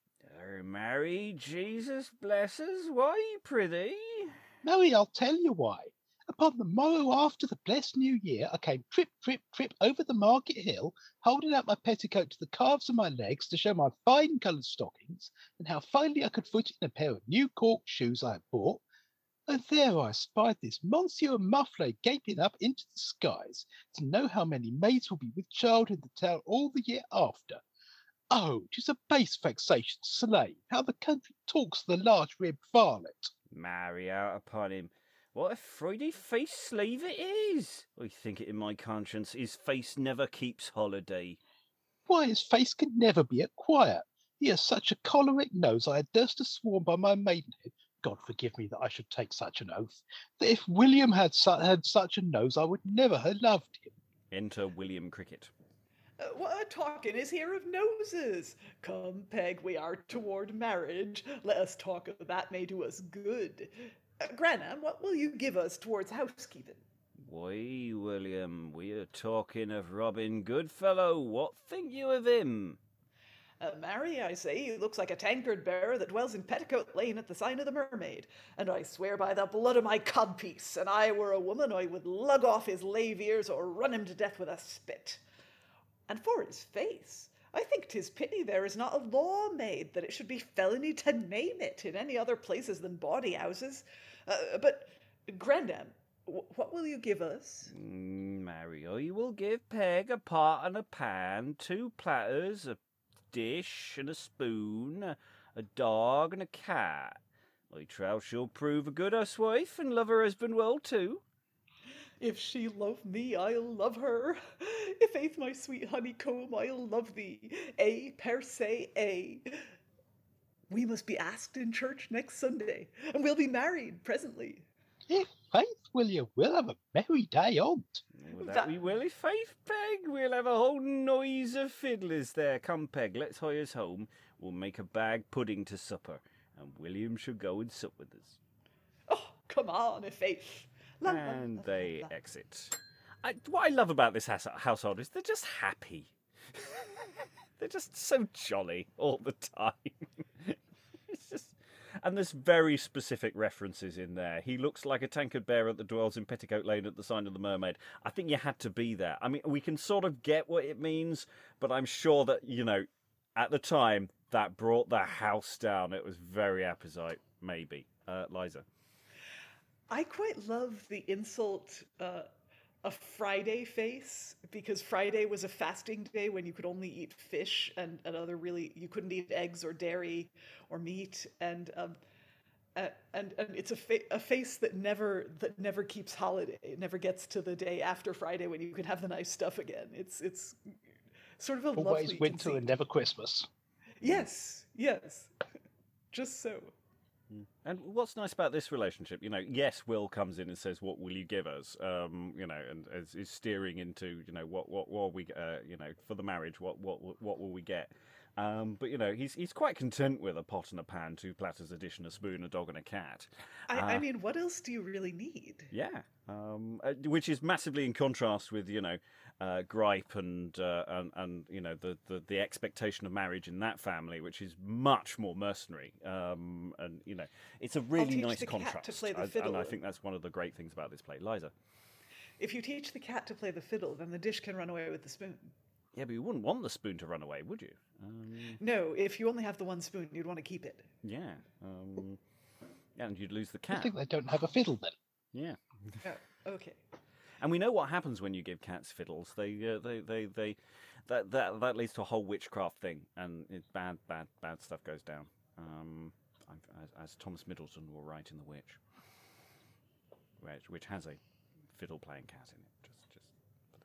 Mary, Jesus bless us, why, prithee? Mary, I'll tell you why. Upon the morrow after the blessed new year, I came trip, trip, trip over the market hill, holding out my petticoat to the calves of my legs to show my fine coloured stockings, and how finely I could foot in a pair of new cork shoes I had bought. And there I spied this Monsieur Muffler gaping up into the skies to know how many maids will be with child in the town all the year after. Oh, 'tis a base vexation, slave, how the country talks the large-ribbed varlet. Marry out upon him. What a Friday-faced slave it is! I think it in my conscience, his face never keeps holiday. Why, his face can never be at quiet. He has such a choleric nose I had durst have sworn by my maidenhead, God forgive me that I should take such an oath, that if William had such a nose I would never have loved him. Enter William Cricket. What a talking is here of noses? Come, Peg, we are toward marriage. Let us talk of that may do us good. Granham, what will you give us towards housekeeping? Why, William, we are talking of Robin Goodfellow. What think you of him? Marry, I say, he looks like a tankard bearer that dwells in Petticoat Lane at the sign of the Mermaid, and I swear by the blood of my codpiece, an I were a woman, I would lug off his lave ears or run him to death with a spit. And for his face, I think 'tis pity there is not a law made that it should be felony to name it in any other places than bawdy houses. But, Grandam, what will you give us? Marry, I will give Peg a pot and a pan, 2 platters, a dish and a spoon, a dog and a cat. I trow she'll prove a good housewife and love her husband well too. If she love me, I'll love her. If faith, my sweet honeycomb, I'll love thee. Per se. We must be asked in church next Sunday, and we'll be married presently. If faith, William, we'll have a merry day on't. That we will, if faith, Peg. We'll have a whole noise of fiddlers there. Come, Peg, let's hie us home. We'll make a bag pudding to supper, and William shall go and sup with us. Oh, come on, if faith. And they exit. What I love about this household is they're just happy. They're just so jolly all the time. It's just, and there's very specific references in there. He looks like a tankard bearer that dwells in Petticoat Lane at the sign of the Mermaid. I think you had to be there. I mean, we can sort of get what it means, but I'm sure that, at the time, that brought the house down. It was very apposite, maybe. Liza. I quite love the insult, a Friday face, because Friday was a fasting day when you could only eat fish and you couldn't eat eggs or dairy or meat, and it's a face that never keeps holiday. It never gets to the day after Friday when you can have the nice stuff again. It's sort of a always lovely winter conceit. and never Christmas. Yes, just so. And what's nice about this relationship, yes, Will comes in and says, "What will you give us?" And is steering into, what will we, for the marriage, what will we get? But he's quite content with a pot and a pan, 2 platters, a dish and a spoon, a dog and a cat. I mean, what else do you really need? Yeah, which is massively in contrast with gripe and the expectation of marriage in that family, which is much more mercenary. And it's a really nice contrast. To play the fiddle. And I think that's one of the great things about this play, Liza. If you teach the cat to play the fiddle, then the dish can run away with the spoon. Yeah, but you wouldn't want the spoon to run away, would you? No, if you only have the one spoon, you'd want to keep it. Yeah. And you'd lose the cat. I think they don't have a fiddle then. Yeah. Oh, okay. And we know what happens when you give cats fiddles. That leads to a whole witchcraft thing, and bad stuff goes down. As Thomas Middleton will write in The Witch, which has a fiddle playing cat in it. Just for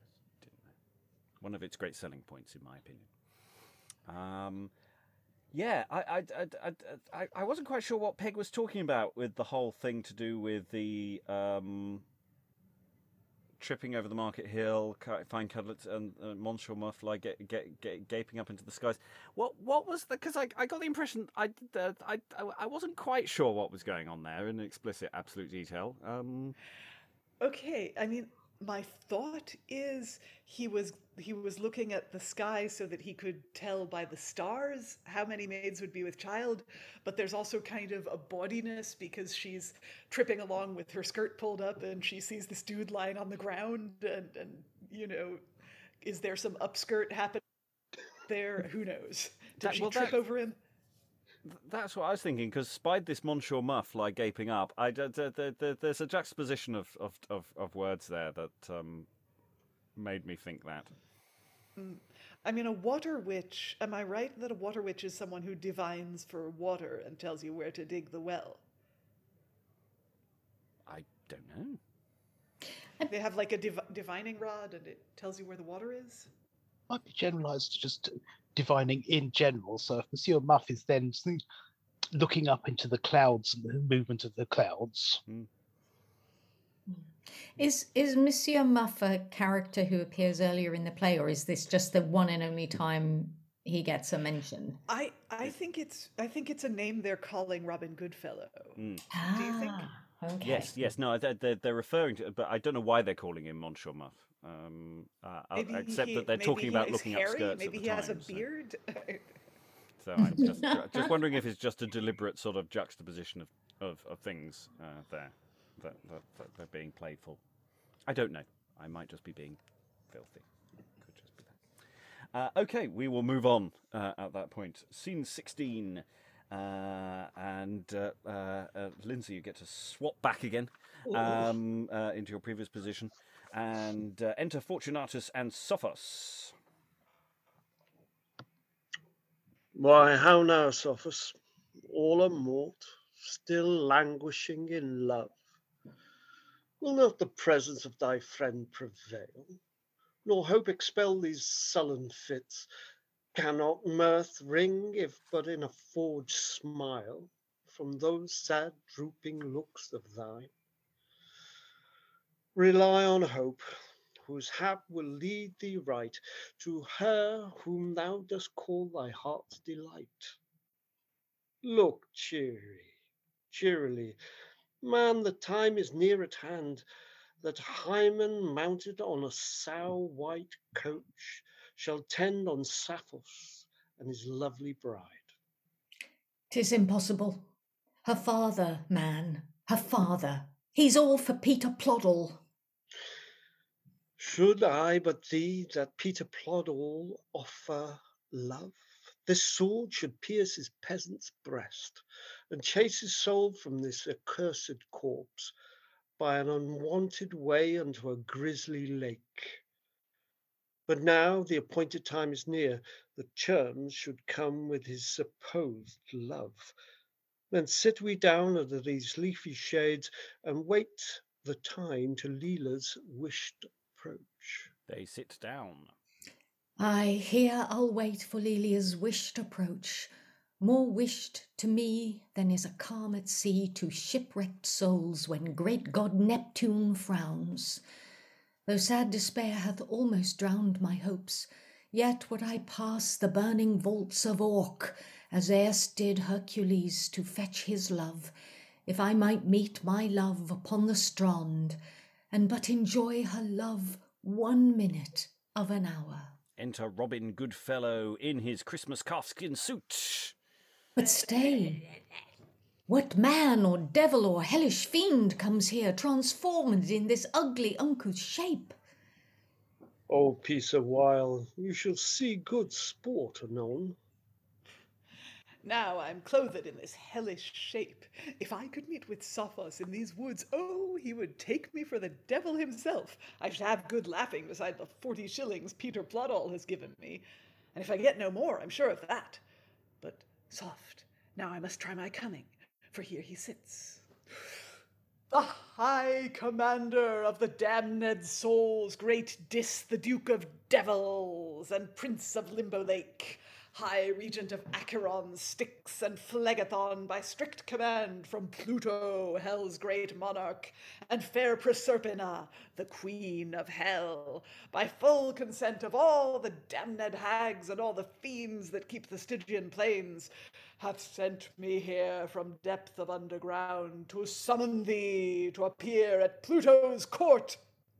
one of its great selling points, in my opinion. Yeah, I wasn't quite sure what Peg was talking about with the whole thing to do with the tripping over the market hill, fine cudlets, and Monsieur Muff like gaping up into the skies. What was the? Because I got the impression I wasn't quite sure what was going on there in explicit, absolute detail. Okay, I mean, my thought is he was looking at the sky so that he could tell by the stars how many maids would be with child, but there's also kind of a bawdiness because she's tripping along with her skirt pulled up and she sees this dude lying on the ground and you know, is there some upskirt happening there? Who knows? Did she trip over him? That's what I was thinking, because spied this Monsieur Muff like gaping up. There's a juxtaposition of words there that made me think that. I mean, a water witch, am I right that a water witch is someone who divines for water and tells you where to dig the well? I don't know. They have like a divining rod and it tells you where the water is? Might be generalised to just divining in general. So if Monsieur Muff is then looking up into the clouds and the movement of the clouds. Is Monsieur Muff a character who appears earlier in the play, or is this just the one and only time he gets a mention? I think it's a name they're calling Robin Goodfellow. Do you think? Okay. Yes. No, they're referring to, but I don't know why they're calling him Monsieur Muff. Except that they're talking about looking hairy, up skirts. Maybe at he the has a time, beard. So I'm just wondering if it's just a deliberate sort of juxtaposition of things there that they're being playful. I don't know. I might just be being filthy. Could just be that. Okay, we will move on at that point. Scene 16. And Lindsay, you get to swap back again into your previous position. And enter Fortunatus and Sophos. Why, how now, Sophos? All a mort, still languishing in love. Will not the presence of thy friend prevail, nor hope expel these sullen fits? Cannot mirth ring, if but in a forged smile, from those sad drooping looks of thine? Rely on hope, whose hap will lead thee right to her whom thou dost call thy heart's delight. Look cheerily, man, the time is near at hand, that Hymen, mounted on a sow white coach, shall tend on Sappho's and his lovely bride. 'Tis impossible. Her father, man, her father. He's all for Peter Ploddle. Should I but thee that Peter Ploddle offer love, this sword should pierce his peasant's breast, and chase his soul from this accursed corpse by an unwonted way unto a grisly lake. But now the appointed time is near, the terms should come with his supposed love. Then sit we down under these leafy shades and wait the time to Leela's wished approach. They sit down. Aye, here I'll wait for Lelia's wished approach, more wished to me than is a calm at sea to shipwrecked souls when great god Neptune frowns. Though sad despair hath almost drowned my hopes, yet would I pass the burning vaults of Orc, as erst did Hercules to fetch his love, if I might meet my love upon the strand, and but enjoy her love 1 minute of an hour. Enter Robin Goodfellow in his Christmas calfskin suit. But stay, what man or devil or hellish fiend comes here transformed in this ugly uncouth shape? O peace a while, you shall see good sport anon. Now I'm clothed in this hellish shape. If I could meet with Sophos in these woods, oh, he would take me for the devil himself. I should have good laughing beside the 40 shillings Peter Ploddle has given me. And if I get no more, I'm sure of that. But soft, now I must try my cunning, for here he sits. The High Commander of the Damned Souls, great Dis, the Duke of Devils, and Prince of Limbo Lake, High Regent of Acheron, Styx, and Phlegethon, by strict command from Pluto, Hell's great monarch, and fair Proserpina, the Queen of Hell, by full consent of all the damned hags and all the fiends that keep the Stygian plains, hath sent me here from depth of underground to summon thee to appear at Pluto's court.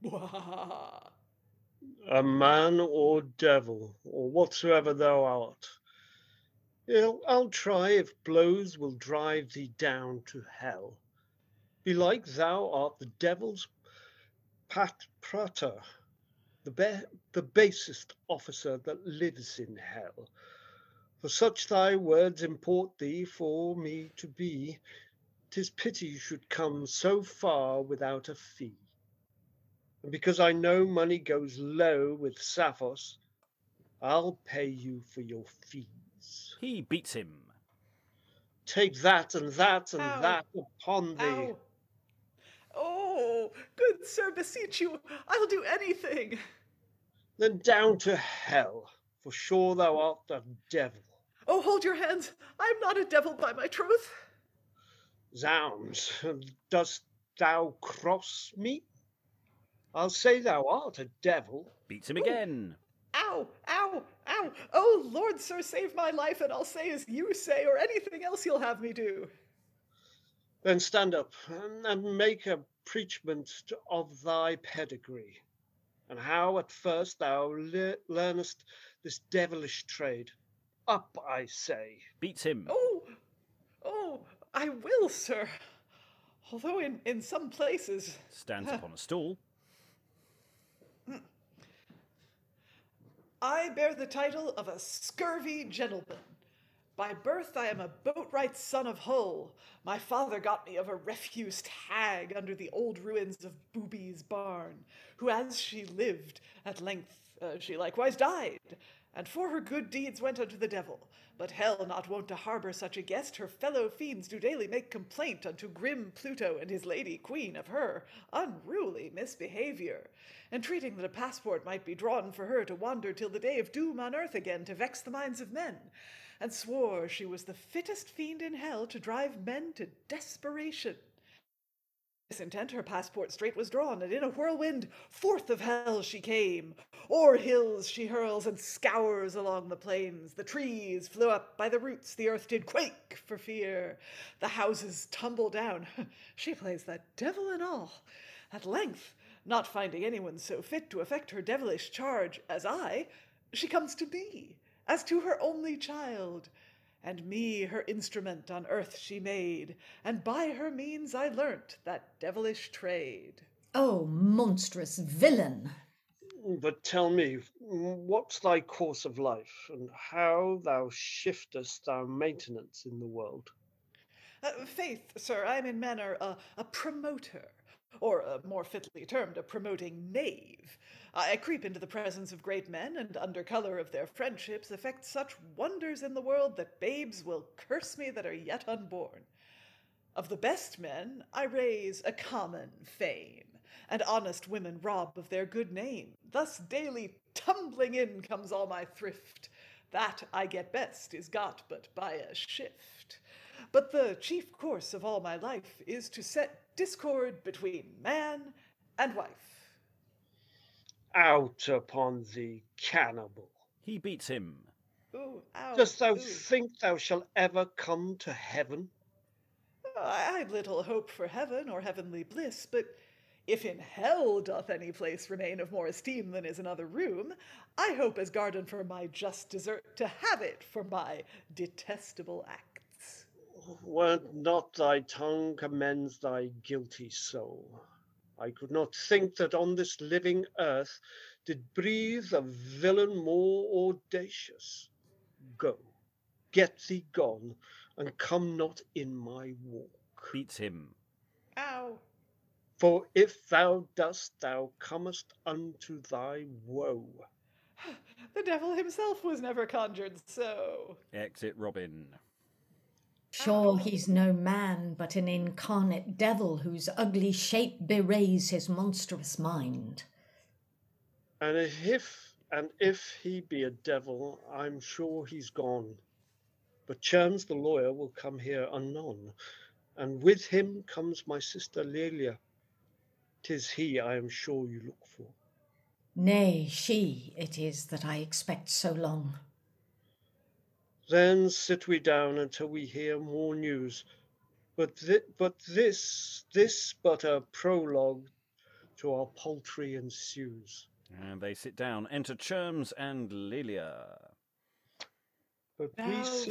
A man or devil, or whatsoever thou art, I'll try if blows will drive thee down to hell. Belike thou art the devil's prater, the basest officer that lives in hell. For such thy words import thee for me to be. 'Tis pity you should come so far without a fee. And because I know money goes low with Sappho's, I'll pay you for your fees. He beats him. Take that and that and Ow. that upon thee. Ow! Oh, good sir, beseech you, I'll do anything. Then down to hell, for sure thou art a devil. Oh, hold your hands, I'm not a devil by my troth. Zounds, dost thou cross me? I'll say thou art a devil. Beats him again. Ow, ow, ow. Oh, Lord, sir, save my life, and I'll say as you say, or anything else you'll have me do. Then stand up and make a preachment of thy pedigree, and how at first thou learnest this devilish trade. Up, I say. Beats him. Oh, I will, sir. Although in some places... Stands upon a stool. I bear the title of a scurvy gentleman. By birth I am a boatwright's son of Hull. My father got me of a refused hag under the old ruins of Booby's barn, who as she lived, at length she likewise died, and for her good deeds went unto the devil. But hell not wont to harbour such a guest, her fellow fiends do daily make complaint unto grim Pluto and his lady queen of her unruly misbehaviour, entreating that a passport might be drawn for her to wander till the day of doom on earth again to vex the minds of men, and swore she was the fittest fiend in hell to drive men to desperation. This intent her passport straight was drawn, and in a whirlwind forth of hell she came. O'er hills she hurls and scours along the plains. The trees flew up by the roots, the earth did quake for fear. The houses tumble down. She plays that devil and all. At length, not finding anyone so fit to effect her devilish charge as I, she comes to me, as to her only child. And me her instrument on earth she made, and by her means I learnt that devilish trade. Oh, monstrous villain! But tell me, what's thy course of life, and how thou shiftest thy maintenance in the world? Faith, sir, I am in manner a promoter, or more fitly termed, a promoting knave. I creep into the presence of great men, and under colour of their friendships effect such wonders in the world that babes will curse me that are yet unborn. Of the best men I raise a common fame, and honest women rob of their good name. Thus daily tumbling in comes all my thrift. That I get best is got but by a shift. But the chief course of all my life is to set discord between man and wife. Out upon thee, cannibal! He beats him. Ooh, ow, Dost thou ooh. think thou shalt ever come to heaven? I little hope for heaven or heavenly bliss, but if in hell doth any place remain of more esteem than is another room, I hope as guerdon for my just desert to have it for my detestable acts. Were not thy tongue commends thy guilty soul, I could not think that on this living earth did breathe a villain more audacious. Go, get thee gone, and come not in my walk. Beats him. Ow. For if thou dost, thou comest unto thy woe. The devil himself was never conjured so. Exit Robin. Sure, he's no man, but an incarnate devil whose ugly shape bewrays his monstrous mind. And if he be a devil, I'm sure he's gone. But Churns the lawyer will come here anon, and with him comes my sister Lelia. 'Tis he, I am sure, you look for. Nay, she it is that I expect so long. Then sit we down until we hear more news. But this but a prologue to our paltry ensues. And they sit down. Enter Churms and Lelia. But Now-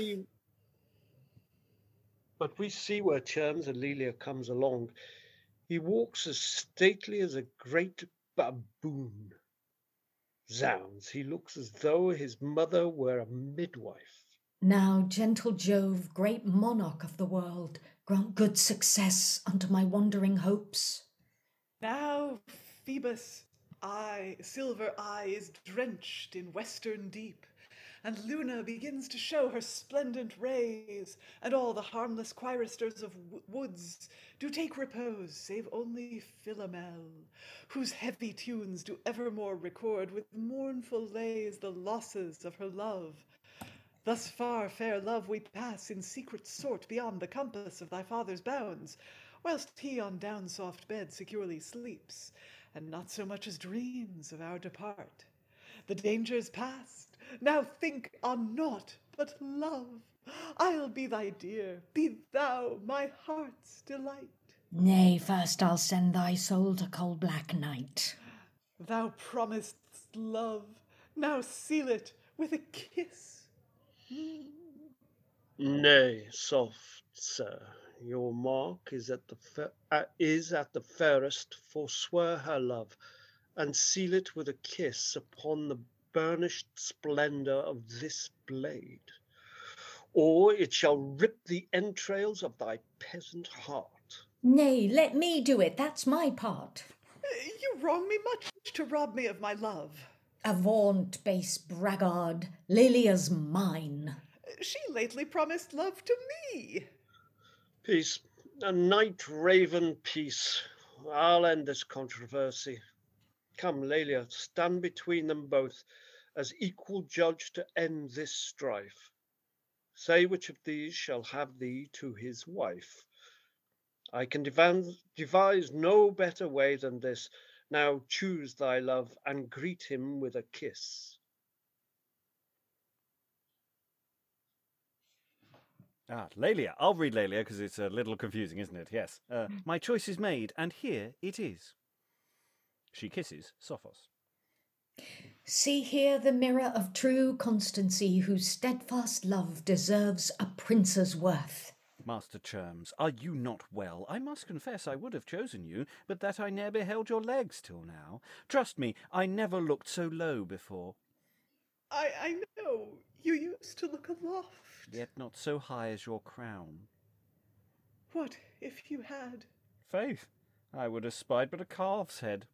we see where Churms and Lelia comes along. He walks as stately as a great baboon. Zounds, he looks as though his mother were a midwife. Now, gentle Jove, great monarch of the world, grant good success unto my wandering hopes. Now Phoebus' silver eye, is drenched in western deep, and Luna begins to show her splendent rays, and all the harmless choristers of woods do take repose, save only Philomel, whose heavy tunes do evermore record with mournful lays the losses of her love. Thus far, fair love, we pass in secret sort beyond the compass of thy father's bounds, whilst he on down soft bed securely sleeps, and not so much as dreams of our depart. The danger's past, now think on naught but love. I'll be thy dear, be thou my heart's delight. Nay, first I'll send thy soul to coal black night. Thou promised love, now seal it with a kiss. Nay, soft sir, your mark is at the fairest. Forswear her love, and seal it with a kiss upon the burnished splendor of this blade, or it shall rip the entrails of thy peasant heart. Nay, let me do it, that's my part. You wrong me much to rob me of my love. Avaunt, base braggart, Lilia's mine. She lately promised love to me. Peace, a night raven peace. I'll end this controversy. Come, Lelia, stand between them both, as equal judge to end this strife. Say which of these shall have thee to his wife. I can devise no better way than this. Now choose thy love, and greet him with a kiss. Lelia. I'll read Lelia because it's a little confusing, isn't it? Yes. My choice is made, and here it is. She kisses Sophos. See here the mirror of true constancy, whose steadfast love deserves a prince's worth. Master Churms, are you not well? I must confess I would have chosen you, but that I ne'er beheld your legs till now. Trust me, I never looked so low before. I know. You used to look aloft. Yet not so high as your crown. What if you had? Faith, I would have spied but a calf's head.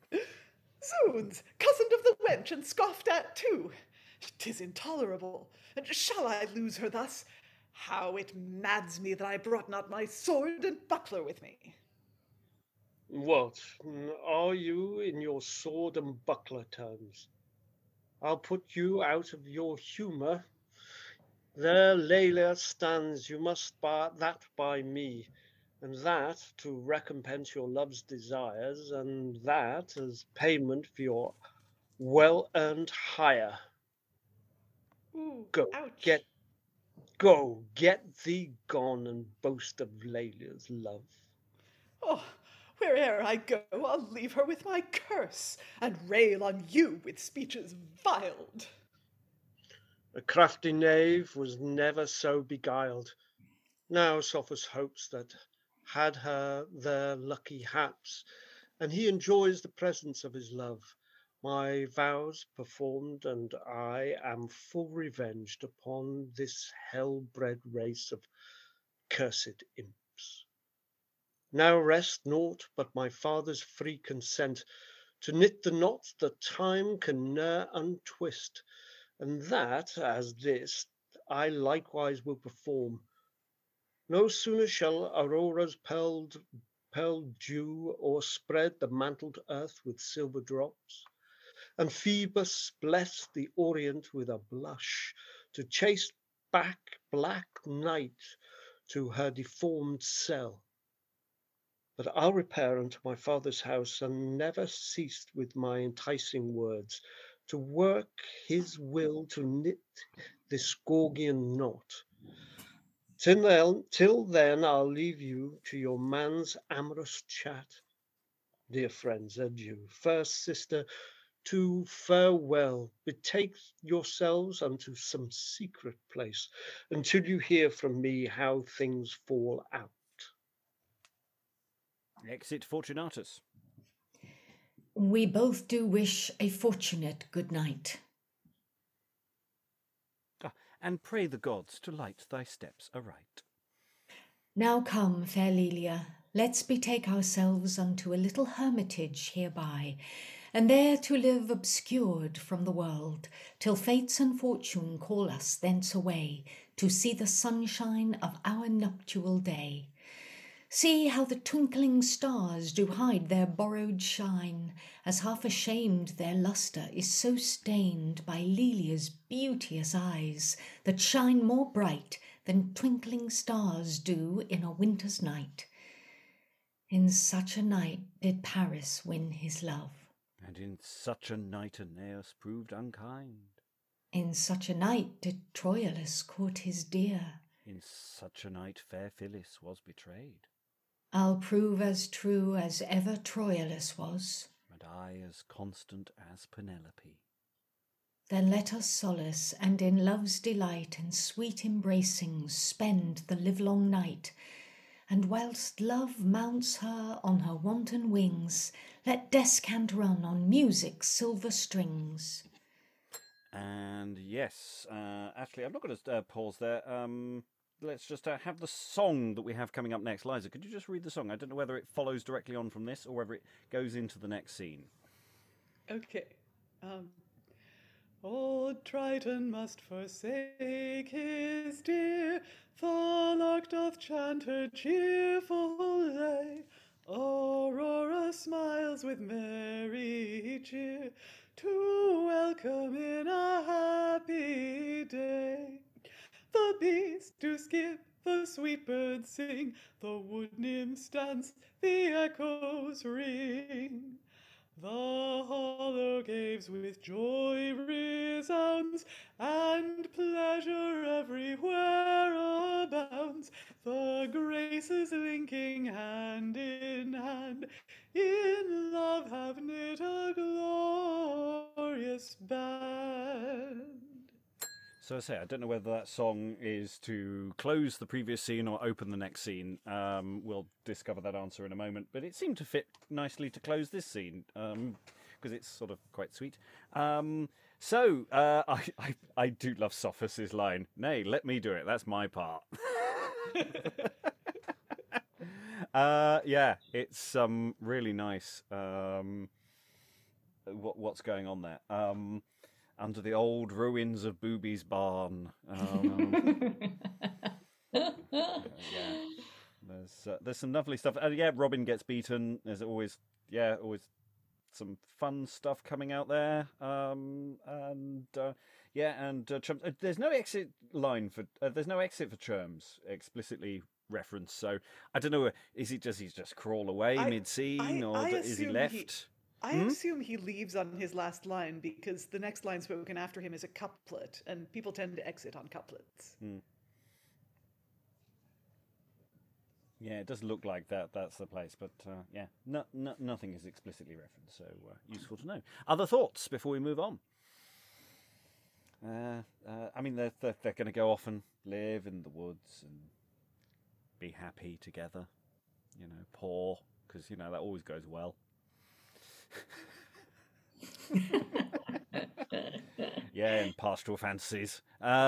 Zounds, cozened of the wench, and scoffed at too. 'Tis intolerable. And shall I lose her thus? How it mads me that I brought not my sword and buckler with me. What, are you in your sword and buckler terms? I'll put you out of your humour. There Lelia stands, you must buy that by me, and that to recompense your love's desires, and that as payment for your well-earned hire. Ooh, Go, ouch. get thee gone and boast of Lelia's love. Oh, where'er I go, I'll leave her with my curse, and rail on you with speeches viled. A crafty knave was never so beguiled. Now Sophos hopes that had her their lucky haps, and he enjoys the presence of his love. My vows performed, and I am full revenged upon this hell-bred race of cursed imps. Now rest naught but my father's free consent to knit the knots that time can ne'er untwist, and that, as this, I likewise will perform. No sooner shall Aurora's pearl dew o'erspread the mantled earth with silver drops, and Phoebus bless the Orient with a blush, to chase back black night to her deformed cell. But I'll repair unto my father's house, and never cease with my enticing words, to work his will to knit this Gorgian knot. Till then, I'll leave you to your man's amorous chat. Dear friends, adieu. First sister, to farewell. Betake yourselves unto some secret place, until you hear from me how things fall out. Exit Fortunatus. We both do wish a fortunate good night. And pray the gods to light thy steps aright. Now come, fair Lelia, let's betake ourselves unto a little hermitage hereby, and there to live obscured from the world, till fates and fortune call us thence away, to see the sunshine of our nuptial day. See how the twinkling stars do hide their borrowed shine, as half ashamed their lustre is so stained by Lelia's beauteous eyes, that shine more bright than twinkling stars do in a winter's night. In such a night did Paris win his love. And in such a night Aeneas proved unkind. In such a night did Troilus court his dear. In such a night fair Phyllis was betrayed. I'll prove as true as ever Troilus was. And I as constant as Penelope. Then let us solace, and in love's delight and sweet embracings spend the livelong night. And whilst love mounts her on her wanton wings, let descant run on music's silver strings. And yes, actually, I'm not going to pause there. Let's just have the song that we have coming up next. Liza, could you just read the song? I don't know whether it follows directly on from this or whether it goes into the next scene. Okay. Old Triton must forsake his dear, the lark doth chant her cheerful lay. Aurora smiles with merry cheer to welcome in a happy day. The bees do skip, the sweet birds sing, the wood nymphs dance, the echoes ring. The hollow caves with joy resounds, and pleasure everywhere abounds. The graces linking hand in hand, in love have knit a glorious band. So I say, I don't know whether that song is to close the previous scene or open the next scene. We'll discover that answer in a moment. But it seemed to fit nicely to close this scene because it's sort of quite sweet. I do love Sophus' line. Nay, let me do it. That's my part. Yeah, it's really nice. What's going on there? Under the old ruins of Booby's barn. Yeah, there's some lovely stuff. Yeah, Robin gets beaten. There's always some fun stuff coming out there. There's no exit line for there's no exit for Churms explicitly referenced. So I don't know. Is it just he's just crawl away mid scene, or is he left? I assume he leaves on his last line because the next line spoken after him is a couplet, and people tend to exit on couplets. Yeah, it does look like that's the place, but yeah, nothing is explicitly referenced, so useful to know. Other thoughts before we move on? I mean, they're going to go off and live in the woods and be happy together, poor, because, that always goes well. Yeah, and pastoral fantasies.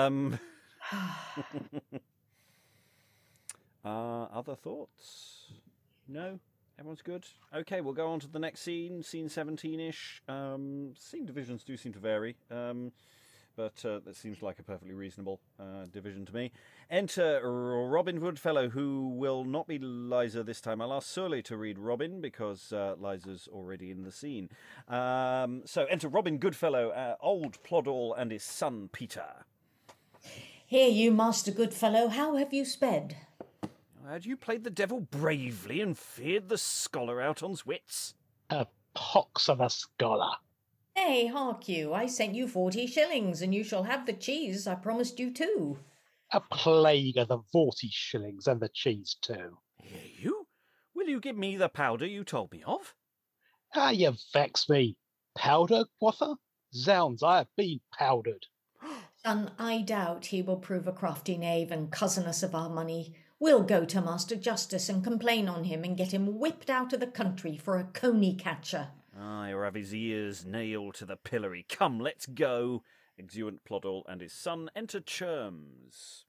Other thoughts? No? Everyone's good? Okay, we'll go on to the next scene, scene 17-ish. Scene divisions do seem to vary. but that seems like a perfectly reasonable division to me. Enter Robin Woodfellow, who will not be Liza this time. I'll ask Surly to read Robin because Liza's already in the scene. So enter Robin Goodfellow, old Ploddle, and his son Peter. Hear you, Master Goodfellow, how have you sped? Had you played the devil bravely and feared the scholar out on's wits? A pox of a scholar. Hey, hark you, I sent you 40 shillings, and you shall have the cheese I promised you too. A plague of the 40 shillings and the cheese too. Hear you? Will you give me the powder you told me of? Ah, you vex me. Powder, quotha? Zounds, I have been powdered. Son, I doubt he will prove a crafty knave and cozen us of our money. We'll go to Master Justice and complain on him and get him whipped out of the country for a coney catcher. Aye, or have his ears nailed to the pillory. Come, let's go. Exeunt Ploddle and his son enter Cherms.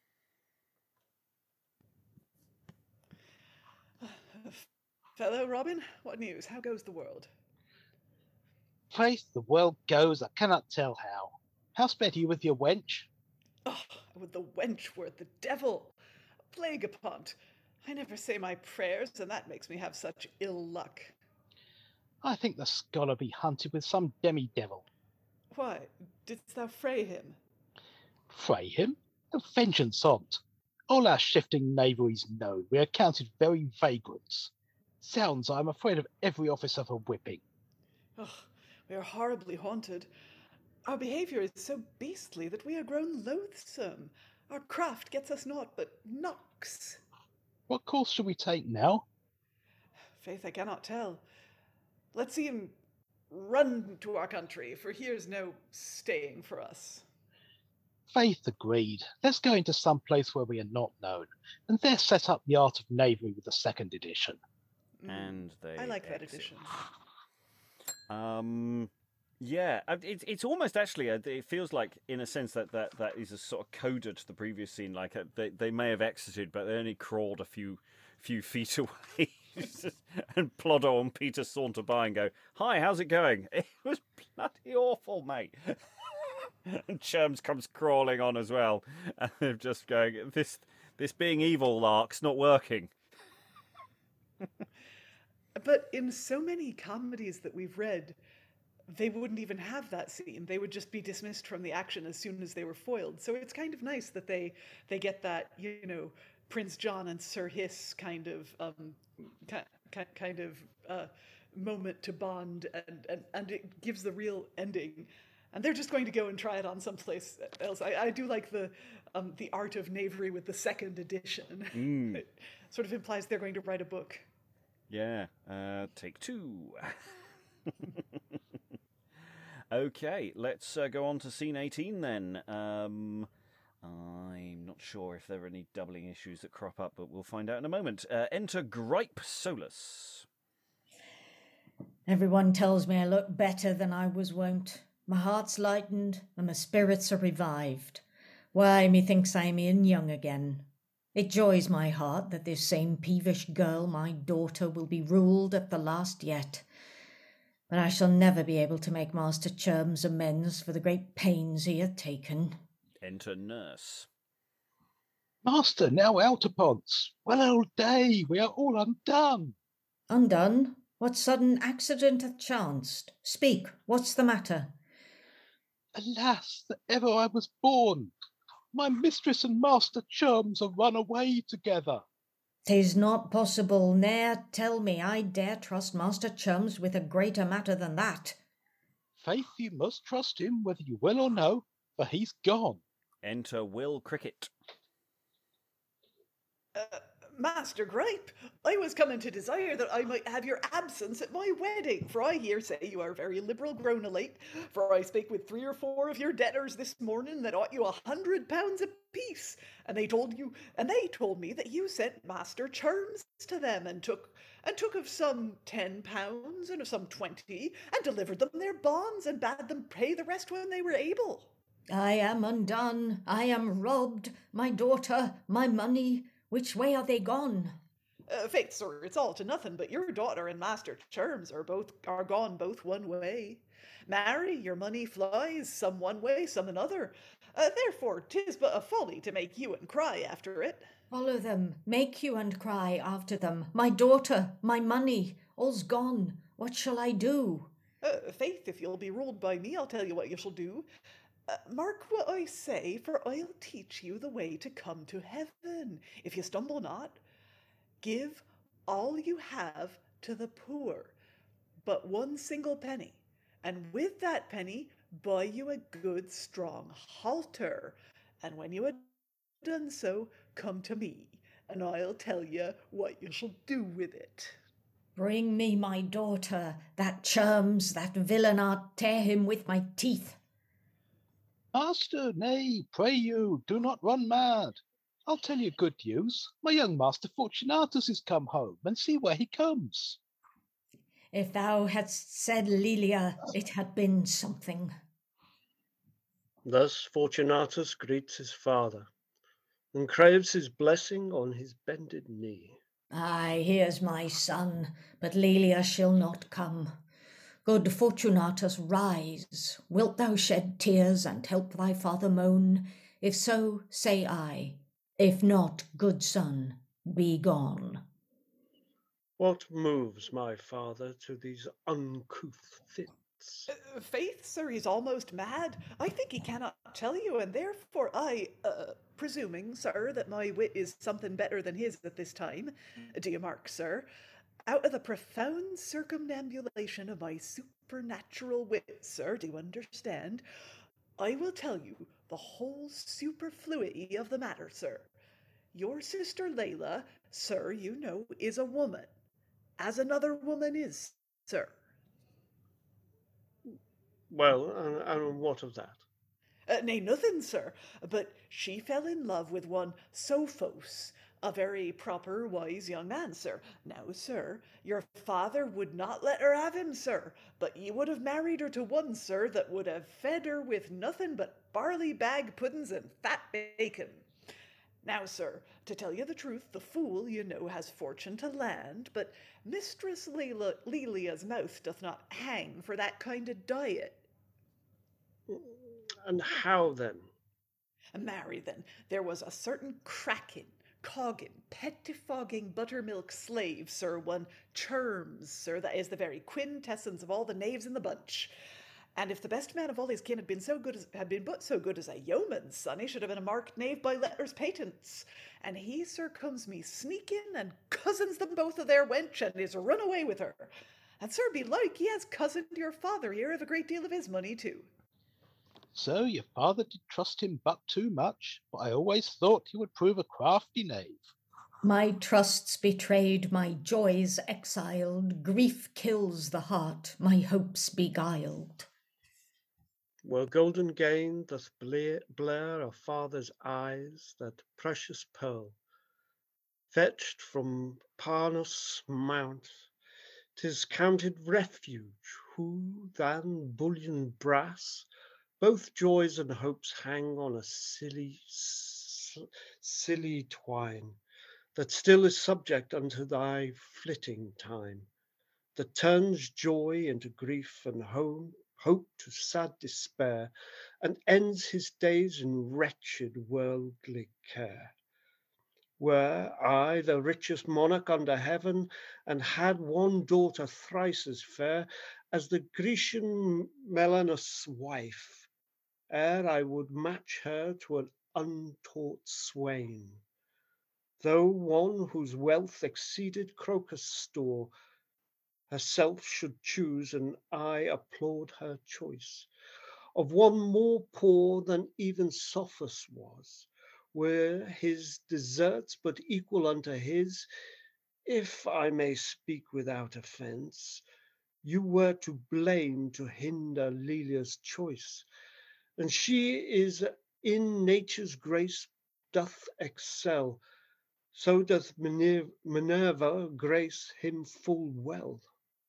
Fellow Robin, what news? How goes the world? Faith, the world goes, I cannot tell how. How sped you with your wench? Oh, would the wench were the devil! Plague upon't! I never say my prayers, and that makes me have such ill luck. I think the scholar be hunted with some demi-devil. Why, didst thou fray him? Fray him? A vengeance on't. All our shifting knaveries known, we are counted very vagrants. Sounds, I am afraid of every office of a whipping. Oh, we are horribly haunted. Our behaviour is so beastly that we are grown loathsome. Our craft gets us naught but knocks. What course should we take now? Faith, I cannot tell. Let's see him run to our country, for here's no staying for us. Faith agreed. Let's go into some place where we are not known, and there set up the art of knavery with the second edition. And they I like that exit. edition. Yeah, it's almost actually, it feels like, in a sense, that is a sort of coda to the previous scene. Like, they may have exited, but they only crawled a few feet away. And Ploddle and Peter saunter by and go, "Hi, how's it going?" "It was bloody awful, mate." And Cherms comes crawling on as well. And they're just going, this being evil lark's not working. But in so many comedies that we've read, they wouldn't even have that scene. They would just be dismissed from the action as soon as they were foiled. So it's kind of nice that they get that, Prince John and Sir Hiss kind of moment to bond, and it gives the real ending. And they're just going to go and try it on someplace else. I do like the art of knavery with the second edition. It sort of implies they're going to write a book. Yeah, take two. Okay, let's go on to scene 18 then. I'm not sure if there are any doubling issues that crop up, but we'll find out in a moment. Enter Gripe Solus. Everyone tells me I look better than I was wont. My heart's lightened and my spirits are revived. Why, methinks I'm e'en young again. It joys my heart that this same peevish girl, my daughter, will be ruled at the last yet. But I shall never be able to make Master Cherms amends for the great pains he hath taken. Enter Nurse. Master, now out upon's. Well old day, we are all undone. Undone? What sudden accident hath chanced? Speak, what's the matter? Alas, that ever I was born. My mistress and Master Cherms are run away together. 'Tis not possible, ne'er tell me I dare trust Master Cherms with a greater matter than that. Faith, you must trust him, whether you will or no, for he's gone. Enter Will Cricket. Master Gripe, I was coming to desire that I might have your absence at my wedding, for I hear say you are very liberal grown a late, for I spake with 3 or 4 of your debtors this morning that ought you £100 apiece, and they told me that you sent Master Cherms to them and took of some £10 and of some 20, and delivered them their bonds and bade them pay the rest when they were able. I am undone, I am robbed, my daughter, my money. Which way are they gone? Faith, sir, it's all to nothing, but your daughter and Master Cherms are gone both one way. Marry, your money flies, some one way, some another. Therefore, 'tis but a folly to make you and cry after it. Follow them, make you and cry after them. My daughter, my money, all's gone. What shall I do? Faith, if you'll be ruled by me, I'll tell you what you shall do. Mark what I say, for I'll teach you the way to come to heaven, if you stumble not. Give all you have to the poor, but one single penny, and with that penny buy you a good strong halter, and when you have done so, come to me, and I'll tell you what you shall do with it. Bring me my daughter, that churms, that villain, I'll tear him with my teeth. Master, nay, pray you, do not run mad. I'll tell you good news. My young master Fortunatus is come home, and see where he comes. If thou hadst said Lelia, it had been something. Thus Fortunatus greets his father, and craves his blessing on his bended knee. Aye, here's my son, but Lelia shall not come. Good Fortunatus, rise. Wilt thou shed tears and help thy father moan? If so, say I. If not, good son, be gone. What moves my father to these uncouth fits? Faith, sir, he's almost mad. I think he cannot tell you, and therefore I, presuming, sir, that my wit is something better than his at this time, do you mark, sir? Out of the profound circumambulation of my supernatural wit, sir, do you understand? I will tell you the whole superfluity of the matter, sir. Your sister Layla, sir, you know, is a woman, as another woman is, sir. Well, and what of that? Nay, nothing, sir, but she fell in love with one Sophos, a very proper, wise young man, sir. Now, sir, your father would not let her have him, sir, but ye would have married her to one, sir, that would have fed her with nothing but barley bag puddings and fat bacon. Now, sir, to tell you the truth, the fool, you know, has fortune to land, but Mistress Lelia's mouth doth not hang for that kind of diet. And how then? Marry, then, there was a certain cracking, coggin, pettifogging buttermilk slave, sir, one Churms, sir, that is the very quintessence of all the knaves in the bunch. And if the best man of all his kin had been but so good as a yeoman's son, he should have been a marked knave by letters patents. And he, sir, comes me sneaking and cousins them both of their wench and is run away with her. And, sir, belike he has cousined your father here of a great deal of his money too. So your father did trust him but too much, but I always thought he would prove a crafty knave. My trusts betrayed, my joys exiled, grief kills the heart, my hopes beguiled. Where golden gain doth blare a father's eyes, that precious pearl, fetched from Parnus mount, 'tis counted refuge, who than bullion brass, both joys and hopes hang on a silly twine, that still is subject unto thy flitting time, that turns joy into grief and hope to sad despair, and ends his days in wretched worldly care. Were I the richest monarch under heaven, and had one daughter thrice as fair as the Grecian Melanus' wife, ere I would match her to an untaught swain, though one whose wealth exceeded Crocus' store, herself should choose, and I applaud her choice, of one more poor than even Sophos was, were his deserts but equal unto his, if I may speak without offence, you were to blame to hinder Lelia's choice, and she is in nature's grace doth excel, so doth Minerva grace him full well.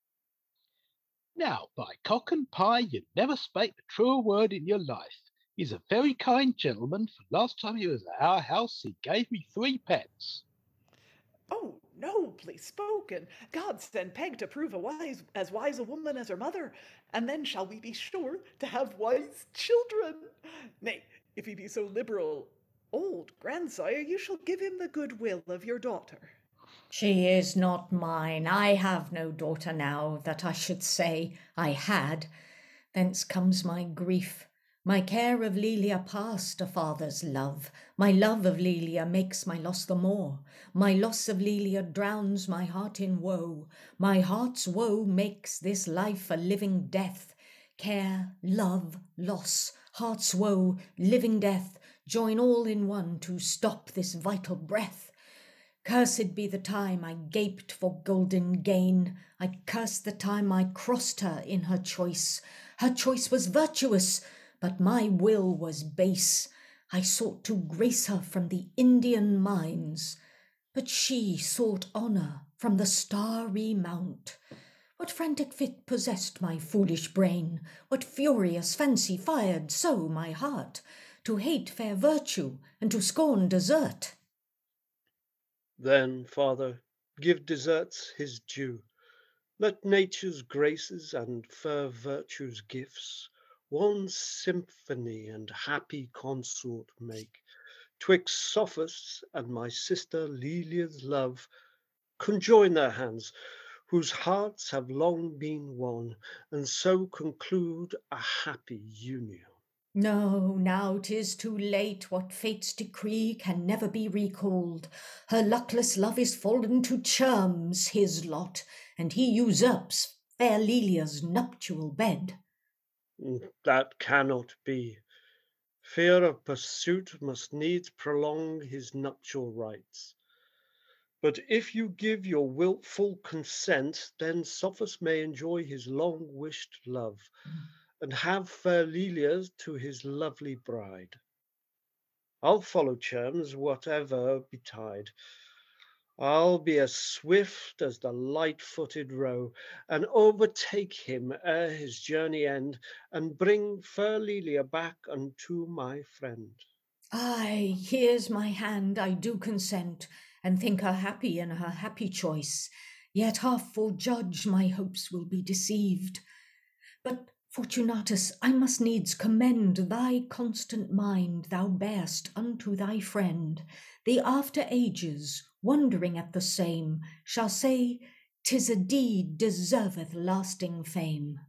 Now, by cock and pie, you never spake a truer word in your life. He's a very kind gentleman, for last time he was at our house he gave me 3 pence. Oh, Nobly spoken. God send Peg to prove as wise a woman as her mother, and then shall we be sure to have wise children. Nay, if he be so liberal, old grandsire, you shall give him the good will of your daughter. She is not mine. I have no daughter now, that I should say I had. Thence comes my grief. My care of Lelia past a father's love. My love of Lelia makes my loss the more. My loss of Lelia drowns my heart in woe. My heart's woe makes this life a living death. Care, love, loss, heart's woe, living death, join all in one to stop this vital breath. Cursed be the time I gaped for golden gain. I curse the time I crossed her in her choice. Her choice was virtuous, but my will was base. I sought to grace her from the Indian mines, but she sought honour from the starry mount. What frantic fit possessed my foolish brain? What furious fancy fired so my heart? To hate fair virtue and to scorn desert. Then, Father, give deserts his due. Let nature's graces and fair virtue's gifts one symphony and happy consort make. Twixt Sophus and my sister Lelia's love, conjoin their hands, whose hearts have long been one, and so conclude a happy union. No, now 'tis too late. What fate's decree can never be recalled. Her luckless love is fallen to Charms, his lot, and he usurps fair Lelia's nuptial bed. That cannot be. Fear of pursuit must needs prolong his nuptial rites. But if you give your wilful consent, then Sophus may enjoy his long-wished love, and have fair Lelia to his lovely bride. I'll follow Charms, whatever betide. I'll be as swift as the light-footed roe, and overtake him ere his journey end, and bring fair Lelia back unto my friend. Aye, here's my hand, I do consent, and think her happy in her happy choice. Yet half forejudge my hopes will be deceived. But, Fortunatus, I must needs commend thy constant mind thou bear'st unto thy friend. The after ages, wondering at the same, shall say, 'tis a deed deserveth lasting fame.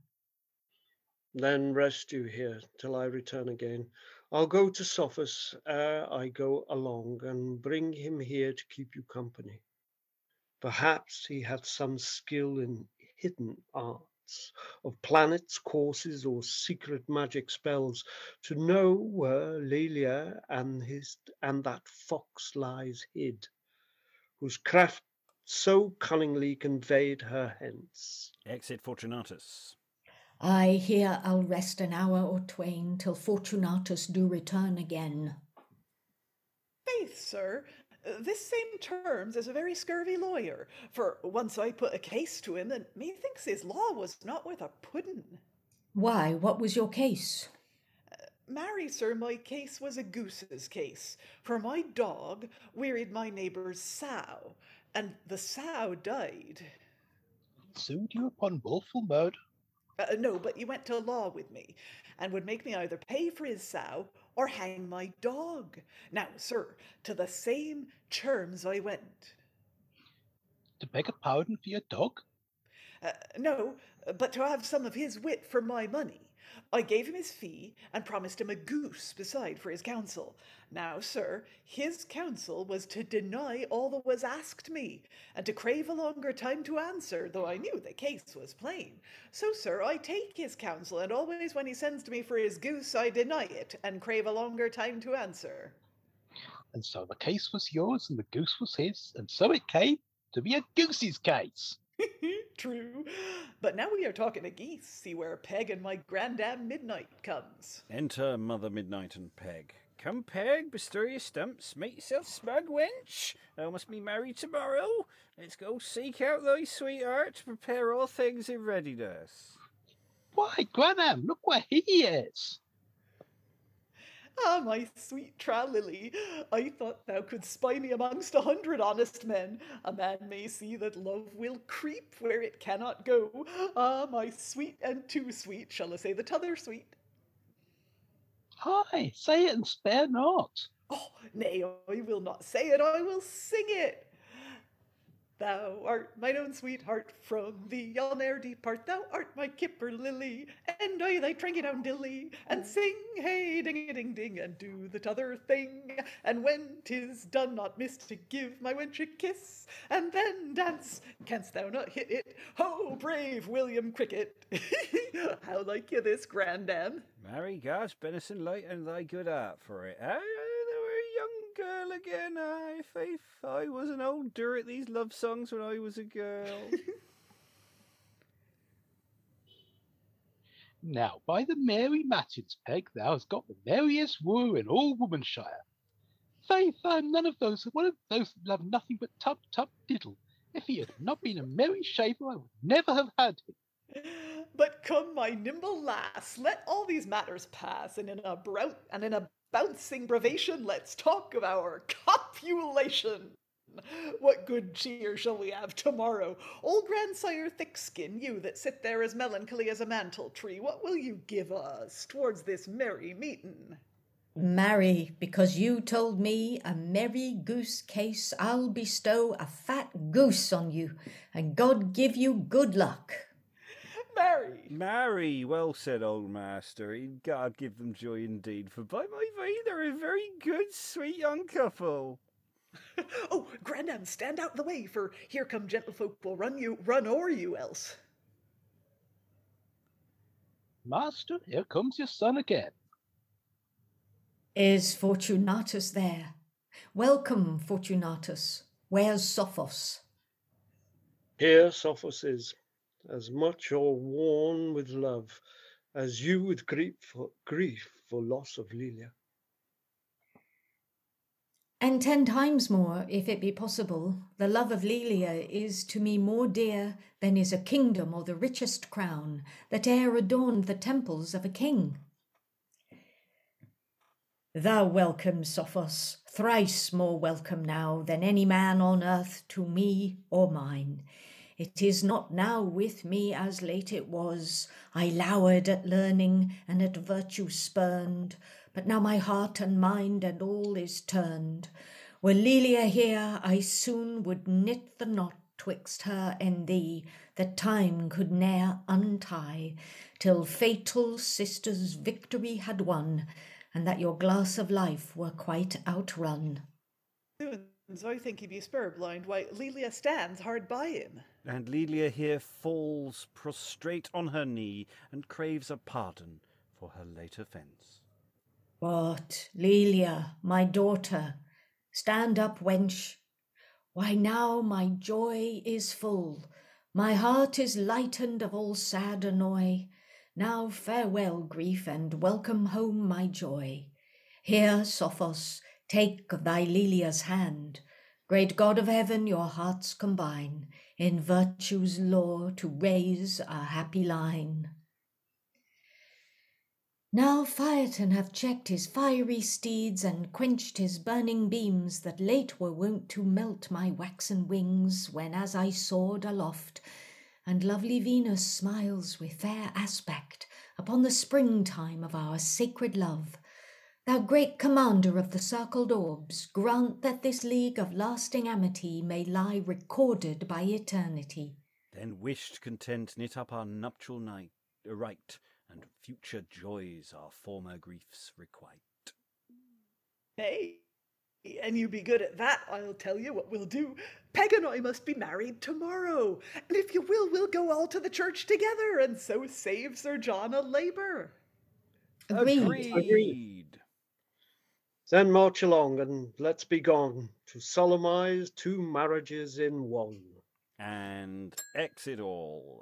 Then rest you here till I return again. I'll go to Sophus ere I go along, and bring him here to keep you company. Perhaps he hath some skill in hidden arts, of planets, courses, or secret magic spells, to know where Lelia and that fox lies hid, whose craft so cunningly conveyed her hence. Exit Fortunatus. I here I'll rest an hour or twain till Fortunatus do return again. Faith, sir, this same Terms is a very scurvy lawyer, for once I put a case to him, and methinks his law was not worth a puddin'. Why, what was your case? Marry, sir, my case was a goose's case, for my dog wearied my neighbour's sow, and the sow died. Sued you upon wilful murder? No, but he went to law with me, and would make me either pay for his sow or hang my dog. Now, sir, to the same terms I went. To beg a pardon for your dog? No, but to have some of his wit for my money. I gave him his fee, and promised him a goose beside for his counsel. Now, sir, his counsel was to deny all that was asked me, and to crave a longer time to answer, though I knew the case was plain. So, sir, I take his counsel, and always when he sends to me for his goose, I deny it, and crave a longer time to answer. And so the case was yours, and the goose was his, and so it came to be a goose's case. True. But now we are talking of geese, see where Peg and my grandam Midnight comes. Enter Mother Midnight and Peg. Come, Peg, bestir your stumps, make yourself smug, wench. Thou must be married tomorrow. Let's go seek out thy sweetheart to prepare all things in readiness. Why, Granham, look where he is. Ah, my sweet Tra-Lily, I thought thou couldst spy me amongst 100 honest men. A man may see that love will creep where it cannot go. Ah, my sweet and too sweet, shall I say the t'other sweet? Ay, say it and spare not. Oh, nay, I will not say it, I will sing it. Thou art mine own sweetheart, from thee I'll ne'er depart. Thou art my kipper lily, and I thy tranky down dilly, and sing hey ding a ding ding, and do the t'other thing. And when 'tis done, not miss to give my wench a kiss, and then dance. Canst thou not hit it? Ho, brave William Cricket! How like you this, grandam? Marry God's benison light and thy good art for it. They were a young girl again, aye, faith. I was an old dur at these love songs when I was a girl. Now, by the Mary Matins, Peg, thou hast got the merriest wooer in all Womanshire. Faith, I am one of those that love nothing but tub tub diddle. If he had not been a merry shaver, I would never have had him. But come, my nimble lass, let all these matters pass, and in a bouncing bravation, let's talk of our copulation. What good cheer shall we have tomorrow? Old grandsire Thickskin, you that sit there as melancholy as a mantle tree, what will you give us towards this merry meeting? Marry, because you told me a merry goose case, I'll bestow a fat goose on you, and God give you good luck. Marry, well said, old master. God give them joy indeed, for by my faith they're a very good, sweet young couple. Oh, grandam, stand out the way, for here come gentlefolk will run o'er you else. Master, here comes your son again. Is Fortunatus there? Welcome, Fortunatus. Where's Sophos? Here Sophos is, as much o'erworn with love as you with grief for loss of Lelia. And 10 times more, if it be possible, the love of Lelia is to me more dear than is a kingdom or the richest crown that e'er adorned the temples of a king. Thou welcome, Sophos, thrice more welcome now than any man on earth to me or mine. It is not now with me as late it was. I lowered at learning and at virtue spurned, but now my heart and mind and all is turned. Were Lelia here, I soon would knit the knot twixt her and thee, that time could ne'er untie, till fatal sisters victory had won, and that your glass of life were quite outrun. Zoons, I think he be spurblind, why Lelia stands hard by him. And Lelia here falls prostrate on her knee and craves a pardon for her late offence. What, Lelia, my daughter, stand up, wench. Why now my joy is full, my heart is lightened of all sad annoy. Now farewell, grief, and welcome home, my joy. Here, Sophos, take of thy Lelia's hand. Great God of heaven, your hearts combine in virtue's law to raise a happy line. Now Phaeton hath checked his fiery steeds and quenched his burning beams that late were wont to melt my waxen wings when as I soared aloft, and lovely Venus smiles with fair aspect upon the springtime of our sacred love. Thou great commander of the circled orbs, grant that this league of lasting amity may lie recorded by eternity. Then wished content knit up our nuptial night right, and future joys our former griefs requite. Nay, and you be good at that, I'll tell you what we'll do. Peg and I must be married tomorrow, and if you will, we'll go all to the church together, and so save Sir John a labour. Agreed. Then march along and let's be gone to solemnize 2 marriages in one. And exit all.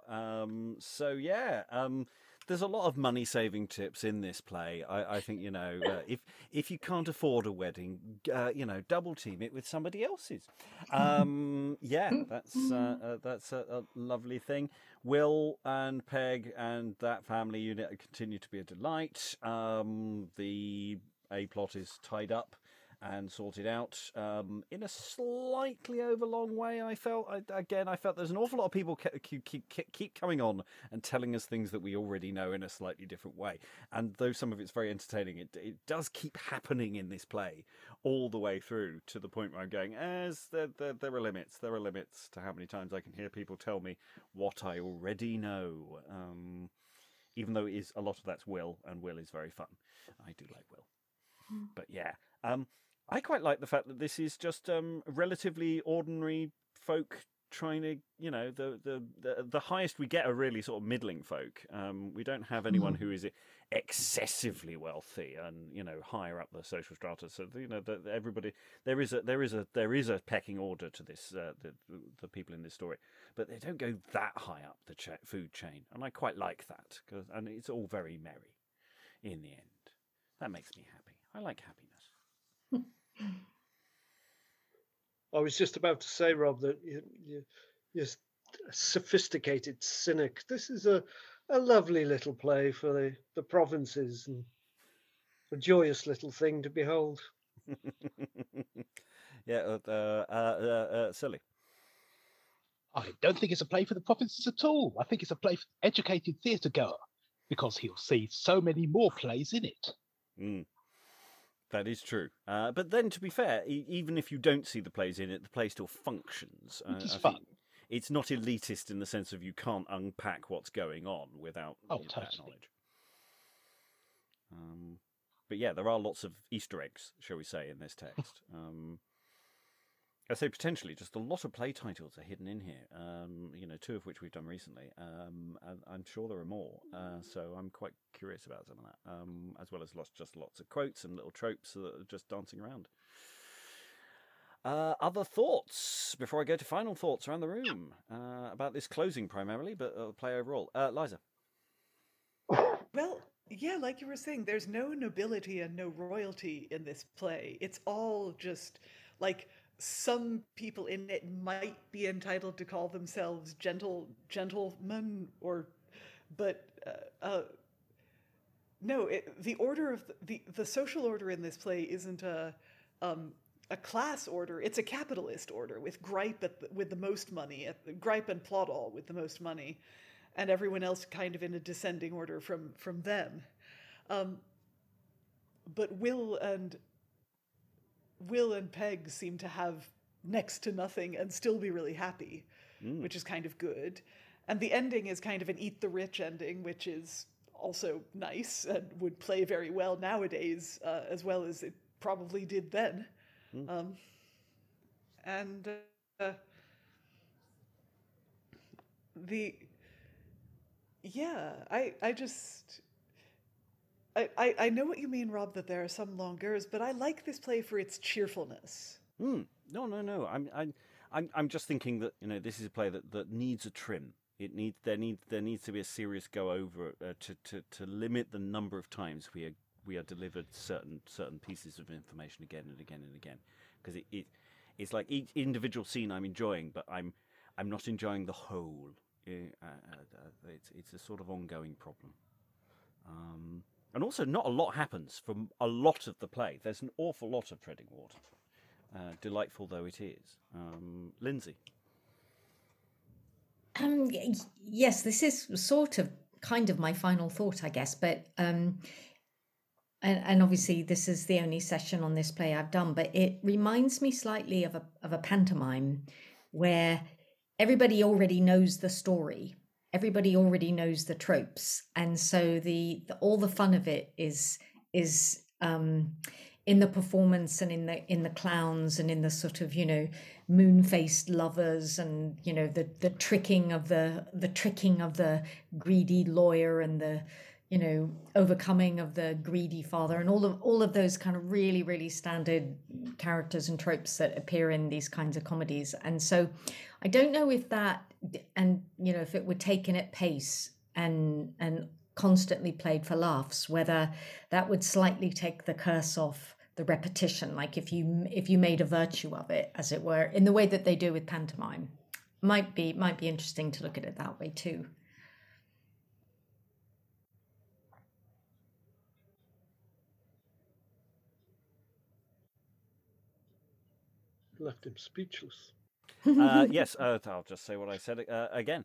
There's a lot of money-saving tips in this play. I think, if you can't afford a wedding, double team it with somebody else's. That's a lovely thing. Will and Peg and that family unit continue to be a delight. The A plot is tied up and sorted out in a slightly overlong way. I felt there's an awful lot of people keep coming on and telling us things that we already know in a slightly different way. And though some of it's very entertaining, it does keep happening in this play all the way through, to the point where I'm going, there are limits. There are limits to how many times I can hear people tell me what I already know. Even though a lot of that's Will, and Will is very fun. I do like Will. But yeah, I quite like the fact that this is just relatively ordinary folk trying to, the highest we get are really sort of middling folk. We don't have anyone who is excessively wealthy and higher up the social strata. So everybody, there is a pecking order to this, the people in this story, but they don't go that high up the food chain, and I quite like that, and it's all very merry in the end. That makes me happy. I like happiness. I was just about to say, Rob, that you're a sophisticated cynic. This is a lovely little play for the provinces, and a joyous little thing to behold. Yeah, silly. I don't think it's a play for the provinces at all. I think it's a play for the educated theatre goer, because he'll see so many more plays in it. Mm. That is true. But then, to be fair, even if you don't see the plays in it, the play still functions. It is fun. It's not elitist in the sense of you can't unpack what's going on without totally. that knowledge. But yeah, there are lots of Easter eggs, shall we say, in this text. I say potentially just a lot of play titles are hidden in here, 2 of which we've done recently. And I'm sure there are more, so I'm quite curious about some of that, as well as lots of quotes and little tropes that are just dancing around. Other thoughts before I go to final thoughts around the room about this closing primarily, but play overall. Liza. Well, yeah, like you were saying, there's no nobility and no royalty in this play. It's all just like some people in it might be entitled to call themselves gentlemen, but no, the order of the social order in this play isn't a class order. It's a capitalist order with Gripe with the most money, Gripe and Plotall with the most money, and everyone else kind of in a descending order from them. But Will and Peg seem to have next to nothing and still be really happy, which is kind of good. And the ending is kind of an eat the rich ending, which is also nice and would play very well nowadays, as well as it probably did then. I know what you mean, Rob, that there are some longers, but I like this play for its cheerfulness. No. I'm just thinking that this is a play that needs a trim. There needs to be a serious go over to limit the number of times we are delivered certain pieces of information again and again and again, because it's like each individual scene I'm enjoying, but I'm not enjoying the whole. It's a sort of ongoing problem. And also, not a lot happens from a lot of the play. There's an awful lot of treading water, delightful though it is. Lindsay? Yes, this is sort of kind of my final thought, I guess. But and obviously, this is the only session on this play I've done. But it reminds me slightly of a pantomime where everybody already knows the story. Everybody already knows the tropes, and so all the fun of it is in the performance and in the clowns and in the sort of moon-faced lovers and the tricking of the greedy lawyer and the overcoming of the greedy father and all of those kind of really, really standard characters and tropes that appear in these kinds of comedies. And so I don't know if that, and if it were taken at pace and constantly played for laughs, whether that would slightly take the curse off the repetition, like if you made a virtue of it, as it were, in the way that they do with pantomime. Might be interesting to look at it that way too. Left him speechless. Yes, I'll just say what I said again.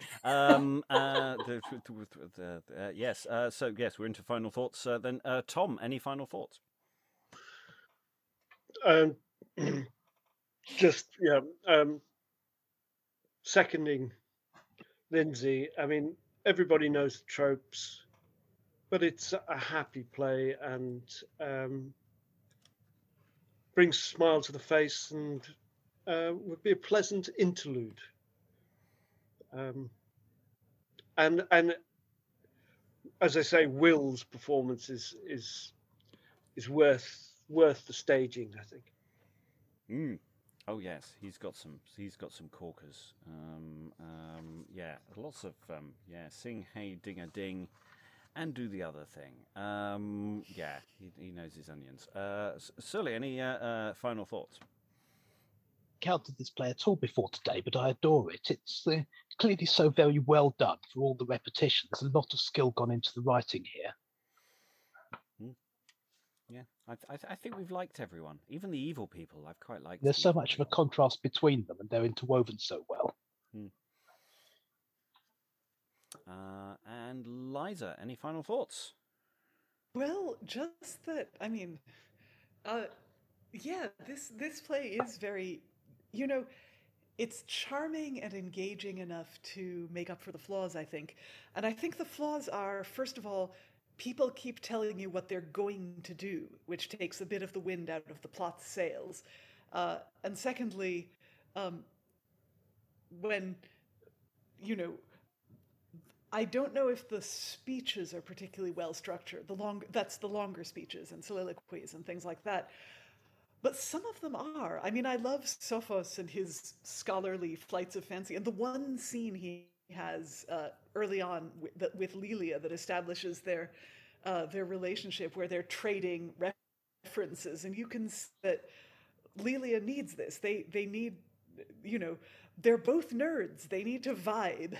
Yes, so yes, we're into final thoughts. Then, Tom, any final thoughts? Just seconding Lindsay. I mean, everybody knows the tropes, but it's a happy play and brings a smile to the face and would be a pleasant interlude. And as I say, Will's performance is worth the staging, I think. Oh yes, he's got some corkers. Yeah, lots of sing hey ding a ding, and do the other thing. Yeah, he knows his onions. Surly, any final thoughts? Encountered this play at all before today, but I adore it. It's clearly so very well done for all the repetition. There's a lot of skill gone into the writing here. Yeah, I think we've liked everyone, even the evil people. I've quite liked. There's so much of a contrast between them, and they're interwoven so well. And Liza, any final thoughts? Well, just that, I mean, yeah, this play is very, it's charming and engaging enough to make up for the flaws, I think. And I think the flaws are, first of all, people keep telling you what they're going to do, which takes a bit of the wind out of the plot's sails. And secondly, when, I don't know if the speeches are particularly well structured. That's the longer speeches and soliloquies and things like that. But some of them are. I mean, I love Sophos and his scholarly flights of fancy. And the one scene he has early on with Lelia that establishes their relationship, where they're trading references, and you can see that Lelia needs this. They need, they're both nerds. They need to vibe.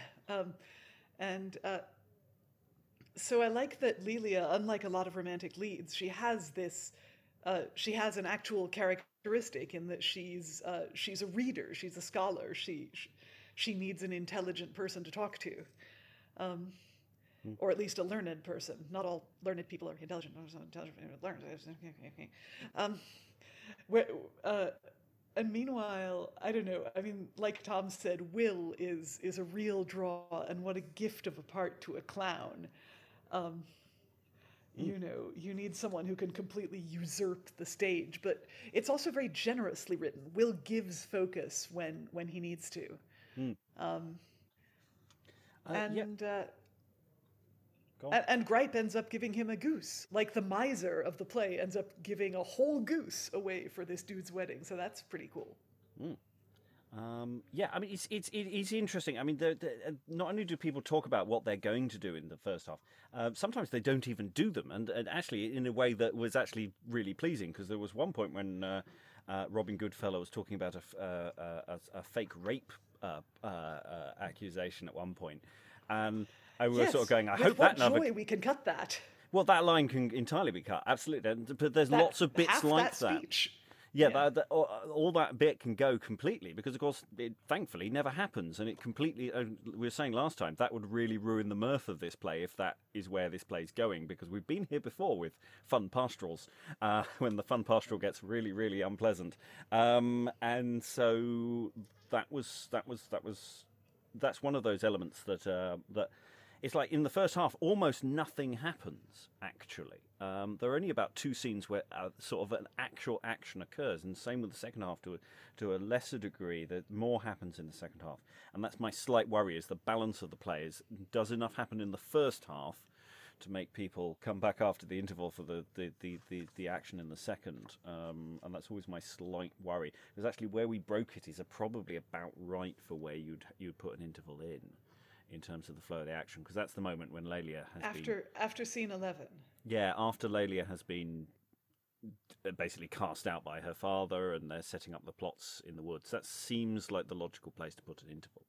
So I like that Lelia, unlike a lot of romantic leads, she has this. She has an actual characteristic in that she's a reader, she's a scholar, she needs an intelligent person to talk to, or at least a learned person. Not all learned people are intelligent. And meanwhile, I don't know. I mean, like Tom said, Will is a real draw, and what a gift of a part to a clown. You need someone who can completely usurp the stage, but it's also very generously written. Will gives focus when he needs to. And Gripe ends up giving him a goose. Like the miser of the play ends up giving a whole goose away for this dude's wedding, so that's pretty cool. Yeah, I mean, it's interesting. I mean, not only do people talk about what they're going to do in the first half, sometimes they don't even do them, and actually in a way that was actually really pleasing, because there was one point when Robin Goodfellow was talking about a fake rape accusation at one point, and I was sort of going, I hope that never. We can cut that. Well, that line can entirely be cut, absolutely. But there's lots of bits like that. Speech. Yeah, all that bit can go completely, because, of course, it thankfully never happens. And it completely, we were saying last time, that would really ruin the mirth of this play if that is where this play's going, because we've been here before with fun pastorals, when the fun pastoral gets really, really unpleasant. And so that's one of those elements that it's like in the first half, almost nothing happens, actually. There are only about two scenes where sort of an actual action occurs, and same with the second half to a lesser degree. That more happens in the second half, and that's my slight worry, is the balance of the play. Does enough happen in the first half to make people come back after the interval for the action in the second? And that's always my slight worry. Because actually where we broke it is probably about right for where you'd put an interval in terms of the flow of the action, because that's the moment when Lelia has after scene 11. Yeah, after Lelia has been basically cast out by her father, and they're setting up the plots in the woods. That seems like the logical place to put an interval.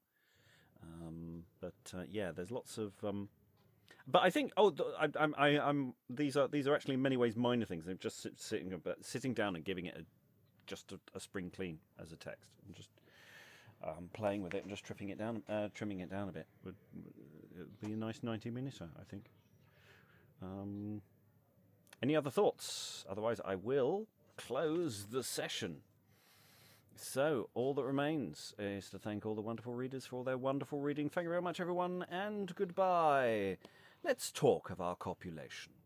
Yeah, there's lots of. But I think these are actually in many ways minor things. They're just sitting down and giving it just a spring clean as a text, and just playing with it and just trimming it down a bit would be a nice 90-minuter, I think. Any other thoughts? Otherwise, I will close the session. So, all that remains is to thank all the wonderful readers for all their wonderful reading. Thank you very much, everyone, and goodbye. Let's talk of our copulation.